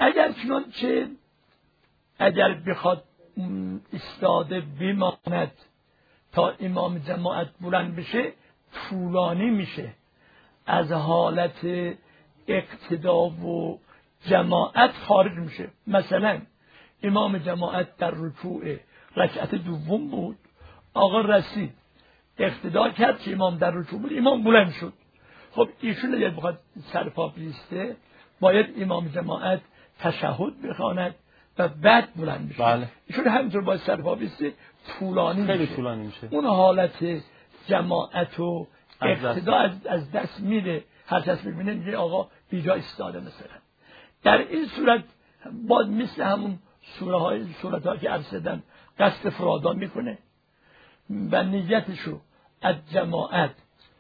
اگر بخواد ایستاده بماند تا امام جماعت بلند بشه، طولانی میشه، از حالت اقتدا و جماعت خارج میشه. مثلا امام جماعت در رکوع رکعت دوم بود، آقا رسید اقتدا کرد که امام در رکوع بود، امام بلند شد. خب ایشون اگر بخواد سرپا بیسته باید امام جماعت تشهد بخواند و بعد بلند بشه. بله. ایشون همینطور باید سرپا بیسته، خیلی طولانی میشه. اون حالت جماعت و اقتدا از دست میره. هر کس ببینه میگه آقا بیجا ایستاده. مثلا در این صورت باید مثل همون صورت‌ها که عرض کردم قصد فرادا میکنه و نیتشو از جماعت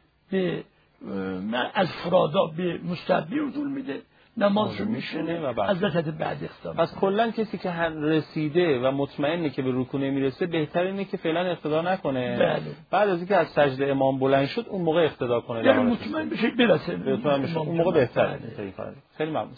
از فرادا به مستحبی عدول میده، نمازشو میشونه و از رکعت بعد اقتدا. پس کلا کسی که رسیده و مطمئنه که به رکوع نمیرسه بهتر اینه که فعلا اقتدا نکنه. بله. بعد از اینکه از سجده امام بلند شد اون موقع اقتدا کنه، یعنی مطمئن بشه برسه، اون موقع بهتره. خیلی ممنون.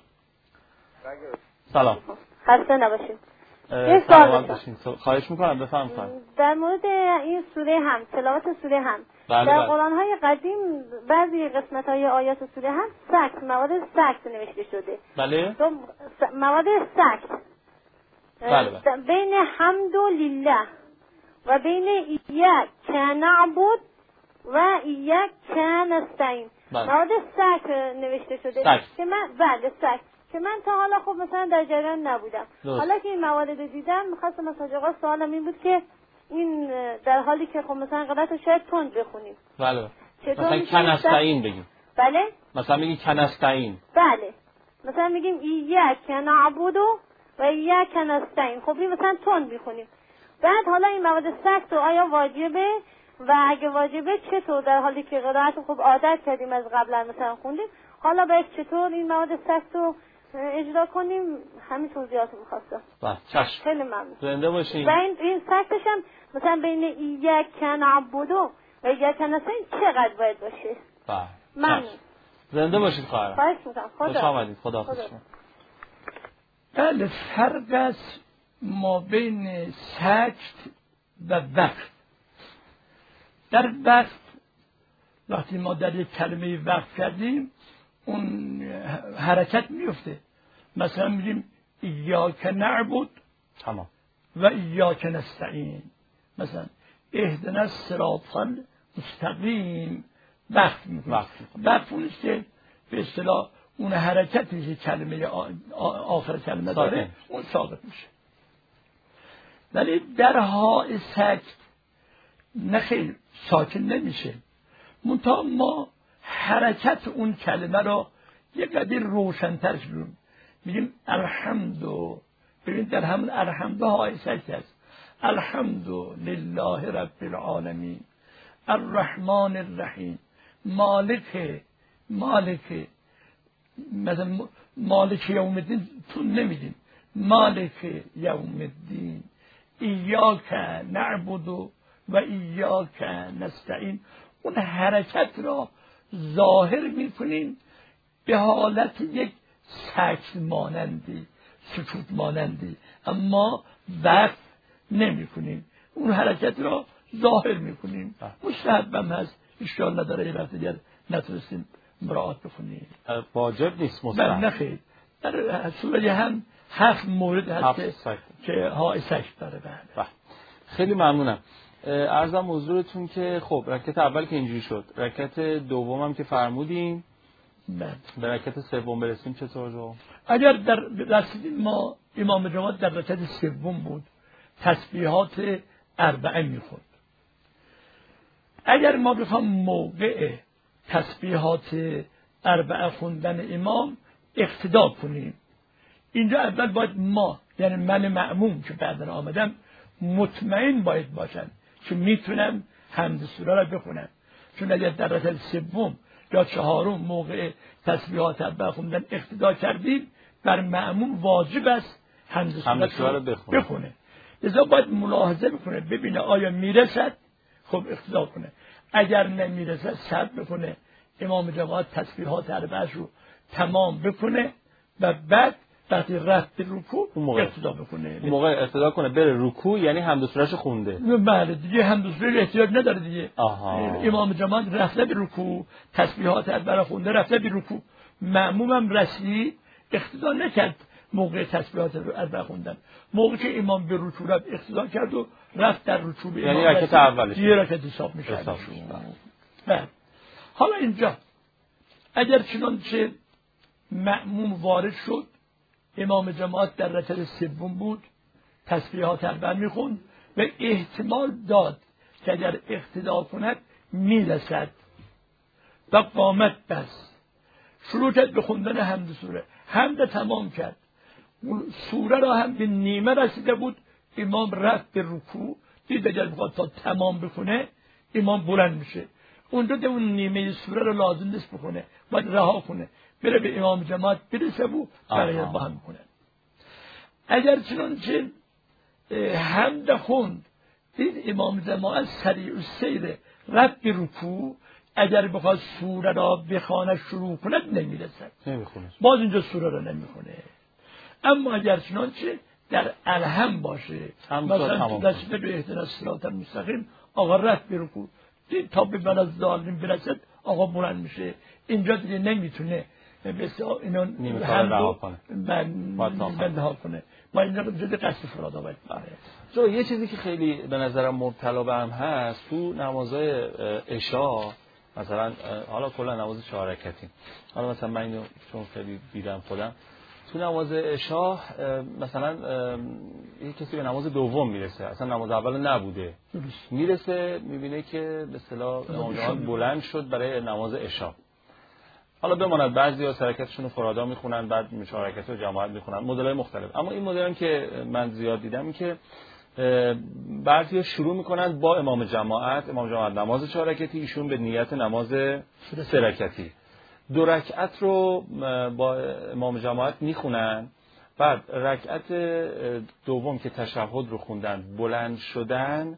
سلام. خسته نباشید. خواهش میکنم بفرمایید. در مورد این سوره هم، تلاوت سوره هم، بله در قرآن‌های قدیم بعضی قسمت‌های آیات سوره هم سکت، مواد سکت نوشته شده. بله. مواد سکت. بله. بین حمد و لله و بین ایاک نعبد و ایاک نستعین. مواد سکت نوشته شده که من تا حالا خب مثلا در جریان نبودم. حالا که این موارد رو دیدم می‌خواستم از آقا سوالم این بود که این در حالی که خب مثلا قرأت رو شاید تند بخونیم. بله. مثلا کنستعین بگیم. بله. مثلا بگیم کنستعین. بله. مثلا میگیم ایاک نعبد و ایاک نستعین. خب این مثلا تند بخونیم. بعد حالا این مواد سکت آیا واجبه و اگه واجبه چطور، در حالی که قرأت خب عادت کردیم از قبلا مثلا خوندیم، حالا باید چطور این مواد سکت رو اجرا کنیم؟ همین توضیحات می‌خواستم. بله چشم. خیلی ممنون. زنده باشین. و این سکتش هم مثلا بین ایاک نعبد و ایاک نستعین چقدر باید باشه؟ بله. ممنون. زنده باشید خواهرم. خواهش می‌کنم. خوش آمدید. خداحافظ. بله، فرق است ما بین سکت و وقت. در وقت وقتی ما در یک کلمه وقت کردیم اون حرکت میفته. مثلا میگیم ایاک نعبد تمام و ایاک نستعین، مثلا اهدنا الصراط المستقیم. وقت اونیست که به اصطلاح اون حرکتی که کلمه آخر کلمه داره اون ثابت میشه. ولی در های سکت نخیر ساکن نمیشه، منتها ما حرکت اون کلمه را یک قدر روشن‌ترش میگیم الحمد ببین در همون الحمد های سجد است. الحمد لله رب العالمین الرحمن الرحیم مالک مثلا مالک یوم الدین تو نمیدین، مالک یوم الدین ایاک نعبد و ایاک نستعین. اون حرکت را ظاهر میکنیم به حالت یک سکت مانندی، سکوت مانندی، اما وقف نمی کنیم، اون حرکت را ظاهر میکنیم. مستحب هم هست، اشکال نداره. یه وقت دیگر نتونستیم مراعات بکنیم، واجب نیست. مستحب نخیر. در سوره هم 7 مورد هست که های سکت داره. خیلی ممنونم. عرضم حضورتون که خب رکعت اول که اینجوری شد، رکعت دوم هم که فرمودین، به رکعت سوم برسیم چطور رو؟ اگر در رسیدیم ما امام جماعت در رکعت سوم بود، تسبیحات 4 میخوند. اگر ما بخوام موقع تسبیحات 4 خوندن امام اقتدا کنیم، اینجا اول باید ما، یعنی من مأموم که بعداً آمدم، مطمئن باید باشم که میتونم حمد سوره را بخونم. چون اگر در رکعت سوم یا 4 موقع تسبیحات 4 خوندن اقتدا کردیم، بر مأموم واجب است حمد سوره را بخونه. لذا باید ملاحظه بکنه، ببینه آیا میرسد، خب اقتدا کنه. اگر نمیرسد صبر بکنه، امام جماعت تسبیحات 4 رو تمام بکنه و بعد وقتی رفت به رکوع اقتدا بکنه. اون موقع اقتدا کنه بره رکوع، یعنی حمد سوره‌اش خونده. بله دیگه حمد سوره احتیاج نداره دیگه. امام جماعت رفته به رکوع، تسبیحات 4 خونده، رفته به رکوع. مأمومم رسید اقتدا نکرد موقع تسبیحات 4 خوندن. موقعی که امام به رکوع رفت اقتدا کرد و رفت در رکوع، یعنی رکعت اولش یه رکعت حساب میشه. بله. حالا اینجا اگر چنانچه مأموم وارد شد، امام جماعت در رکعت سوم بود، تسبیحات 4 میخوند و احتمال داد که اگر اقتدا کند میرسد و قامت بس شروع کرد به خوندن حمد سوره. حمد تمام کرد، سوره را هم به نیمه رسیده بود، امام رفت به رکوع، دید اگر بخواد تا تمام بکنه امام بلند میشه، اونجا که اون نیمه سوره را لازم نیست بکنه، باید رها کنه، بره به امام جماعت برسه و بقیه با هم کنه. اگر چنانچه حمد خوند، دید امام جماعت سریع السیر رفت به رکوع، اگر بخواد سوره را بخواند شروع کند نمیرسد، باز اینجا سوره را نمیخونه. اما اگر چنانچه در الحم باشه، مثلا رسیده به اهدنا الصراط المستقیم، آقا رفت به رکوع، دید تا به بلد ظالم برسد، آقا بلند میشه، اینجا دیگه نمیتونه بسیار اینو رها کنه، بندها کنه. ما اینجا جد قصد فراد آورد. یه چیزی که خیلی به نظرم مبتلا به هم هست تو نمازهای عشا، مثلا حالا کلا نماز 4 رکعتی، حالا مثلا من اینو چون خیلی دیدم خودم تو نماز عشا، مثلا یه کسی به نماز دوم میرسه، اصلا نماز اول نبوده، میرسه میبینه که به اصطلاح امام بلند شد برای نماز عشا. حالا بماند بعضی‌ها حرکتشون رو فرادا میخونن، بعد 4 رکعت رو جماعت میخونن، مدل‌های مختلف. اما این مدل که من زیاد دیدم که بعضی‌ها شروع میکنن با امام جماعت نماز 4 رکعتی، ایشون به نیت نماز 3 رکعتی 2 رکعت رو با امام جماعت میخونن، بعد رکعت دوم که تشهد رو خوندن بلند شدن،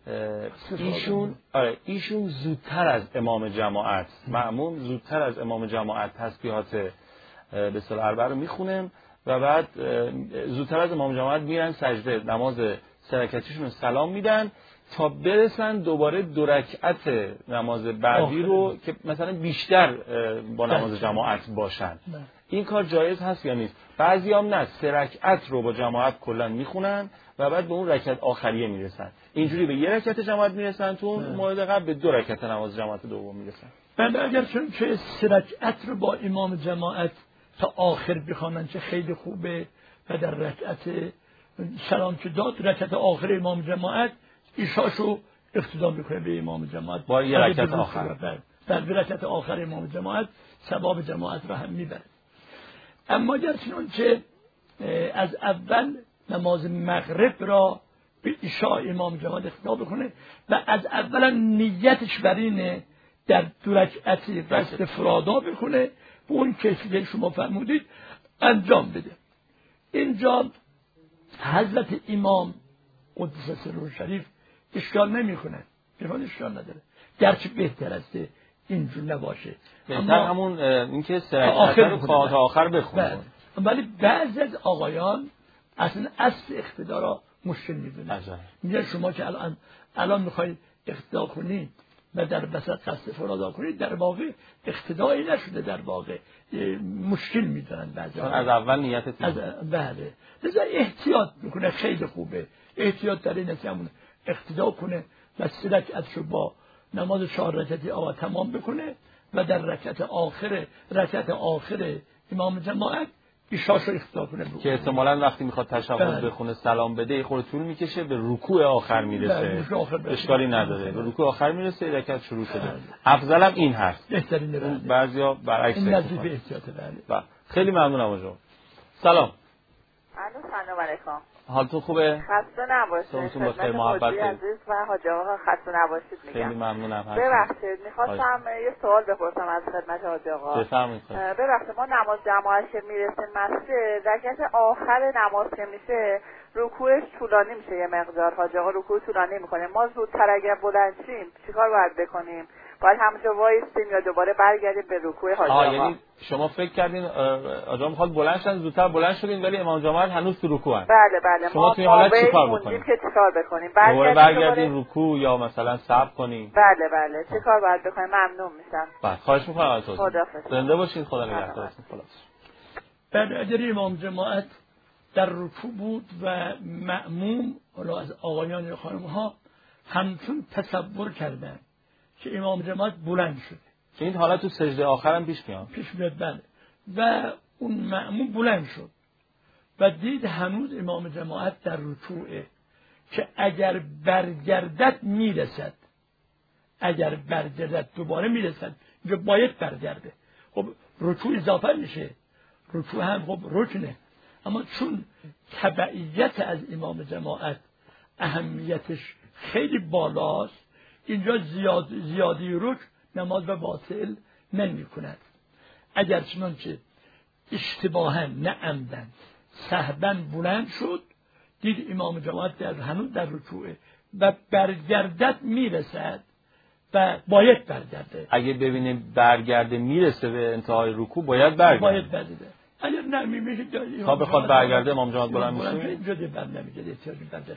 ایشون زودتر از امام جماعت، مأموم زودتر از امام جماعت تسبیحات به اصطلاح 4 رو میخونن و بعد زودتر از امام جماعت میرن سجده، نماز 3 رکعتیشون رو سلام میدن تا برسن دوباره 2 رکعت نماز بعدی رو که مثلا بیشتر با نماز جماعت باشن. این کار جایز هست یا نیست؟ بعضی هم نه، 3 رکعت رو با جماعت کلا میخونن و بعد به اون رکعت آخریه میرسن، اینجوری به 1 رکعت جماعت میرسن، تو مورد قبل به 2 رکعت نماز جماعت دوم میرسن. بله، اگر چون که 3 رکعت رو با امام جماعت تا آخر بخوانن چه خیلی خوبه، و در رکعت سلام که داد رکعت آخر امام جماعت ایشاشو اقتدا میکنه به امام جماعت با 1 رکعت آخر، در رکعت آخر امام جماعت ثواب جماعت را هم میبره. اما اگر چون که از اول نماز مغرب را به عشاء امام جماعت اقتدا بکنه و از اولا نیتش بر اینه در 2 رکعتی قصد فرادا بکنه، به اون کیفیت شما فرمودید انجام بده. اینجا حضرت امام قدس سره شریف اشکال نمیکنه، اشکال نداره، گرچه بهتر است اینجور نباشه، بهتر همون اینکه آخر تا آخر بخونه. ولی بعضی از آقایان اصلا اصل اقتدا را مشکل میدونه. میگه شما که الان میخواید اقتدا کنید و در وسط قصد فرادا کنید، در واقع اقتدایی نشده، در واقع مشکل میدونن بعضی از اول نیتت بله. لذا احتیاط میکنه، خیلی خوبه احتیاط در این است همون اقتدا کنه و 3 رکعتشو با نماز 4 رکعتی تمام بکنه و در رکعت آخر امام جماعت عشاشو اقتدا کنه که احتمالاً وقتی میخواد تشهد بخونه سلام بده خود طول میکشه، به رکوع آخر میرسه، اشکالی نداره، به رکوع آخر میرسه، رکعت شروع شده. افضلم این هست، بهترینه. بعضیا برعکس نزدیک احتیاط. بله. خیلی ممنونم آقا. سلام. سلام علیکم. حالتون خوبه؟ خسته نباشید. سلامتون بخیر، محبت عزیز و حاج آقا خسته نباشید میگم. خیلی ممنونم. ببخشید میخواستم یه سوال بپرسم از خدمت حاج آقا. بفرمایید. ببخشید ما نماز جماعت که میرسیم مسجد، رکعت آخر نماز که میشه رکوعش طولانی میشه یه مقدار، حاج آقا رکوع طولانی میکنه. ما زودتر اگر بلند شیم چیکار باید بکنیم؟ باید همونجا وایسیم یا دوباره برگردیم به رکوع حاج آقا؟ یعنی شما فکر کردین آقا میخواد بلند شدن، زودتر بلند شدین ولی امام جماعت هنوز تو رکوع هست. بله شما توی حالت چیکار بکنید؟ که چیکار بکنیم؟ برگردین رکوع یا مثلا صبر کنین؟ بله چیکار باید بکنیم؟ ممنون میشم. بله خواهش می‌کنم ازتون. خداحافظ. زنده باشین، خدا نگهدارتون. خلاص اگر امام جماعت در رکوع بود و مأموم حالا از آقایان یا خانم‌ها همچون تصور کردن که امام جماعت بلند شده، که این حالت تو سجده آخر هم پیش میاد بله، و اون مأموم بلند شد و دید هنوز امام جماعت در رکوعه، که اگر برگردد میرسد، دوباره میرسد، اینجا باید برگرده. خب رکوع اضافه میشه، رکوع هم خب رکنه، اما چون تبعیت از امام جماعت اهمیتش خیلی بالاست، اینجا زیادی رکن نماز و باطل نمی کند. اگر چنانچه اشتباها نه عمدن سهوا بلند شد، دید امام جماعت هنوز در رکوعه و برگردد میرسد و باید برگرده. اگه ببینیم برگرده میرسه به انتهای رکوع باید برگرده. اگر نمیشه تا بخواد برگرده امام جماعت بلند میشه اینجا بر نمیگه احتیاجی برگشت.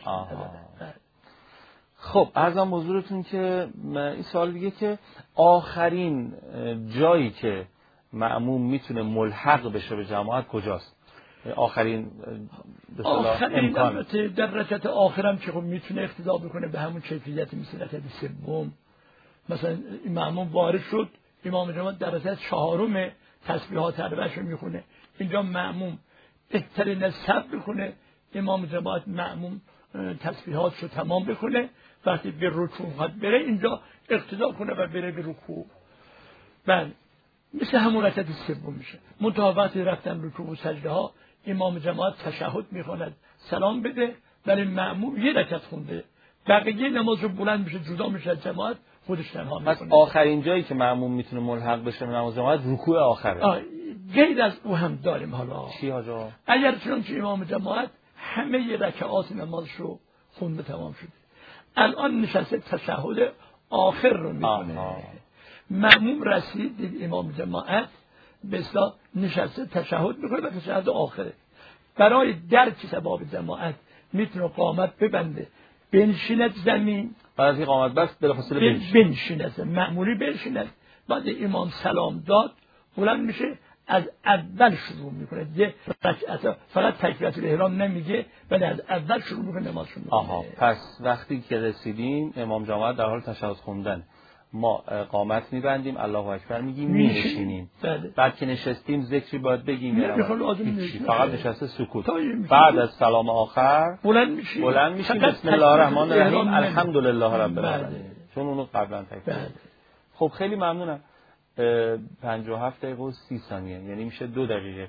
خب عرضم حضورتون که این سوال دیگه که آخرین جایی که مأموم میتونه ملحق بشه به جماعت کجاست؟ آخرین امکان در رکعت آخرم که خب میتونه اقتدا بکنه به همون کیفیت مثل رکعت سوم. مثلا مأموم وارد شد، امام جماعت در رکعت 4 تسبیحات اربعه‌شو میخونه، اینجا مأموم بهترین صبر بکنه، امام جماعت مأموم تسبیحاتشو تمام بکنه، وقتی به رکوع خواهد بره اینجا اقتدا کنه و بره به رکوع. بله مثل همون رکعت سوم میشه. منتها وقتی رفتن رکوع و سجده ها امام جماعت تشهد میخواند سلام بده، ولی مأموم یه رکعت خونده، بقیه نماز رو بلند میشه، جدا میشه از جماعت، خودش تنها میکنه. پس آخرین جایی که مأموم میتونه ملحق بشه به نماز جماعت رکوع آخره. غیر از او هم داریم. حالا چی آجا؟ اگر چنانچه امام جماعت همه رکعات نمازش رو خونده تمام شده، الان نشسته تشهد آخر رو میکنه، مأموم رسید دید امام جماعت به اصطلاح نشسته تشهد میکنه و تشهد آخره، برای درک ثواب جماعت میتونه قامت ببنده، بنشیند زمین، بعد از این قامت بس بلافاصله بنشیند، معمولی بنشیند، بعد امام سلام داد بلند میشه، از اول شروع میکنه، یه رکعت فقط تکبیرت الاحرام نمیگه ولی از اول شروع میکنه نمازشون. پس وقتی که رسیدیم امام جماعت در حال تشهد خوندن، ما قامت میبندیم، الله اکبر میگیم، میشینیم، بعد که نشستیم ذکری باید بگیم، فقط نشسته سکوت، بعد از سلام آخر بلند میشیم بسم الله الرحمن الرحیم الحمدلله رب العالمین، چون اونو قبلا تکرار. خب خیلی ممنونم. 57 دقیقه و 30 ثانیه، یعنی میشه 2 دقیقه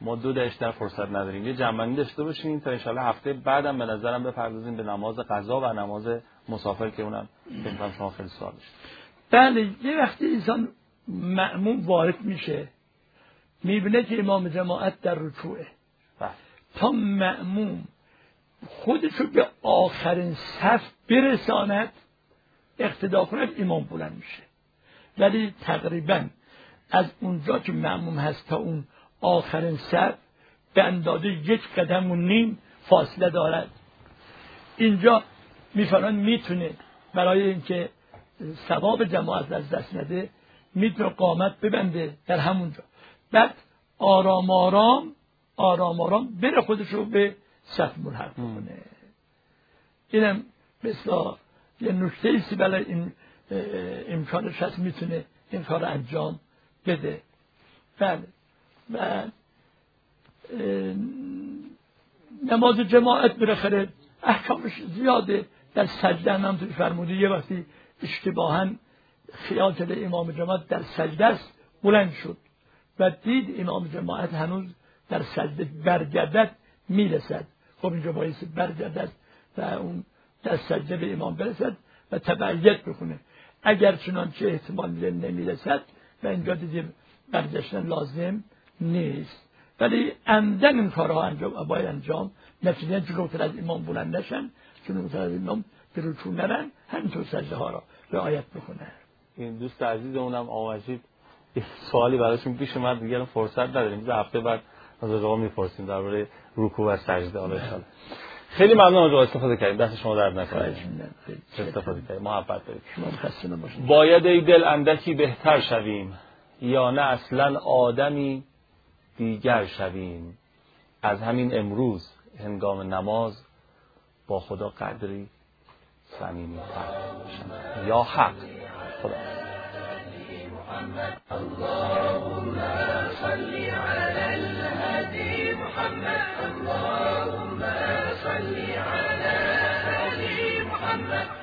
ما 2 دقیقه در فرصت نداریم. یه جنبندی داشته باشیم تا ان هفته بعدم به نظرم بپردازیم به نماز قضا و نماز مسافر که اونم فکر کنم شما خیلی سوال داشتید. بله، یه وقتی انسان مأموم وارد میشه میبینه که امام جماعت در رکوعه، تا مأموم خودشو به آخرین صف برساند اقتدا کند امام بلند میشه، ولی تقریبا از اونجا که مأموم هست تا اون آخرین صف به اندازه 1.5 قدم فاصله دارد. اینجا میفرمان میتونه برای اینکه ثواب جماعت از دست نده میتونه قامت ببنده در همونجا، بعد آرام آرام بره خودشو به صف ملحق کنه. اینم مثلا یه نکته ایستی برای این امکانش هست، میتونه این کار انجام بده. بله، و نماز جماعت بالاخره احکامش زیاده. در سجده هم توی فرموده یه وقتی اشتباهاً خیال کرده امام جماعت در سجده است، بلند شد و دید امام جماعت هنوز در سجده برگردد میرسد. خب اینجا باید برگردد و اون در سجده به امام برسد و تبعیت بکنه. اگر چنانچه احتمال نمیرسد و اینجا دیدیم برگشتن لازم نیست، ولی عمدن این کارها باید انجام نتیجه جلوتر از امام بلند نشن، جلوتر از امام به رکوع نرن، همینطور سجده ها را رعایت بکنه. این دوست عزیز اونم آموزید سوالی براشون پیش اومد، دیگه فرصت نداریم، هفته بعد از آقا میپرسیم درباره رکوع و سجده. ان شاءالله. خیلی ممنون آقا، استفاده کردیم، دست شما درد نکنه. استفاده کردیم، محبت دارید. شما خسته نباشید. باید ای دل اندکی بهتر شویم، یا نه اصلا آدمی دیگر شویم. از همین امروز هنگام نماز با خدا قدری صمیمی باشیم. یا حق خدا. اللهم صل على الهادي محمد، اللهم صل على آل محمد.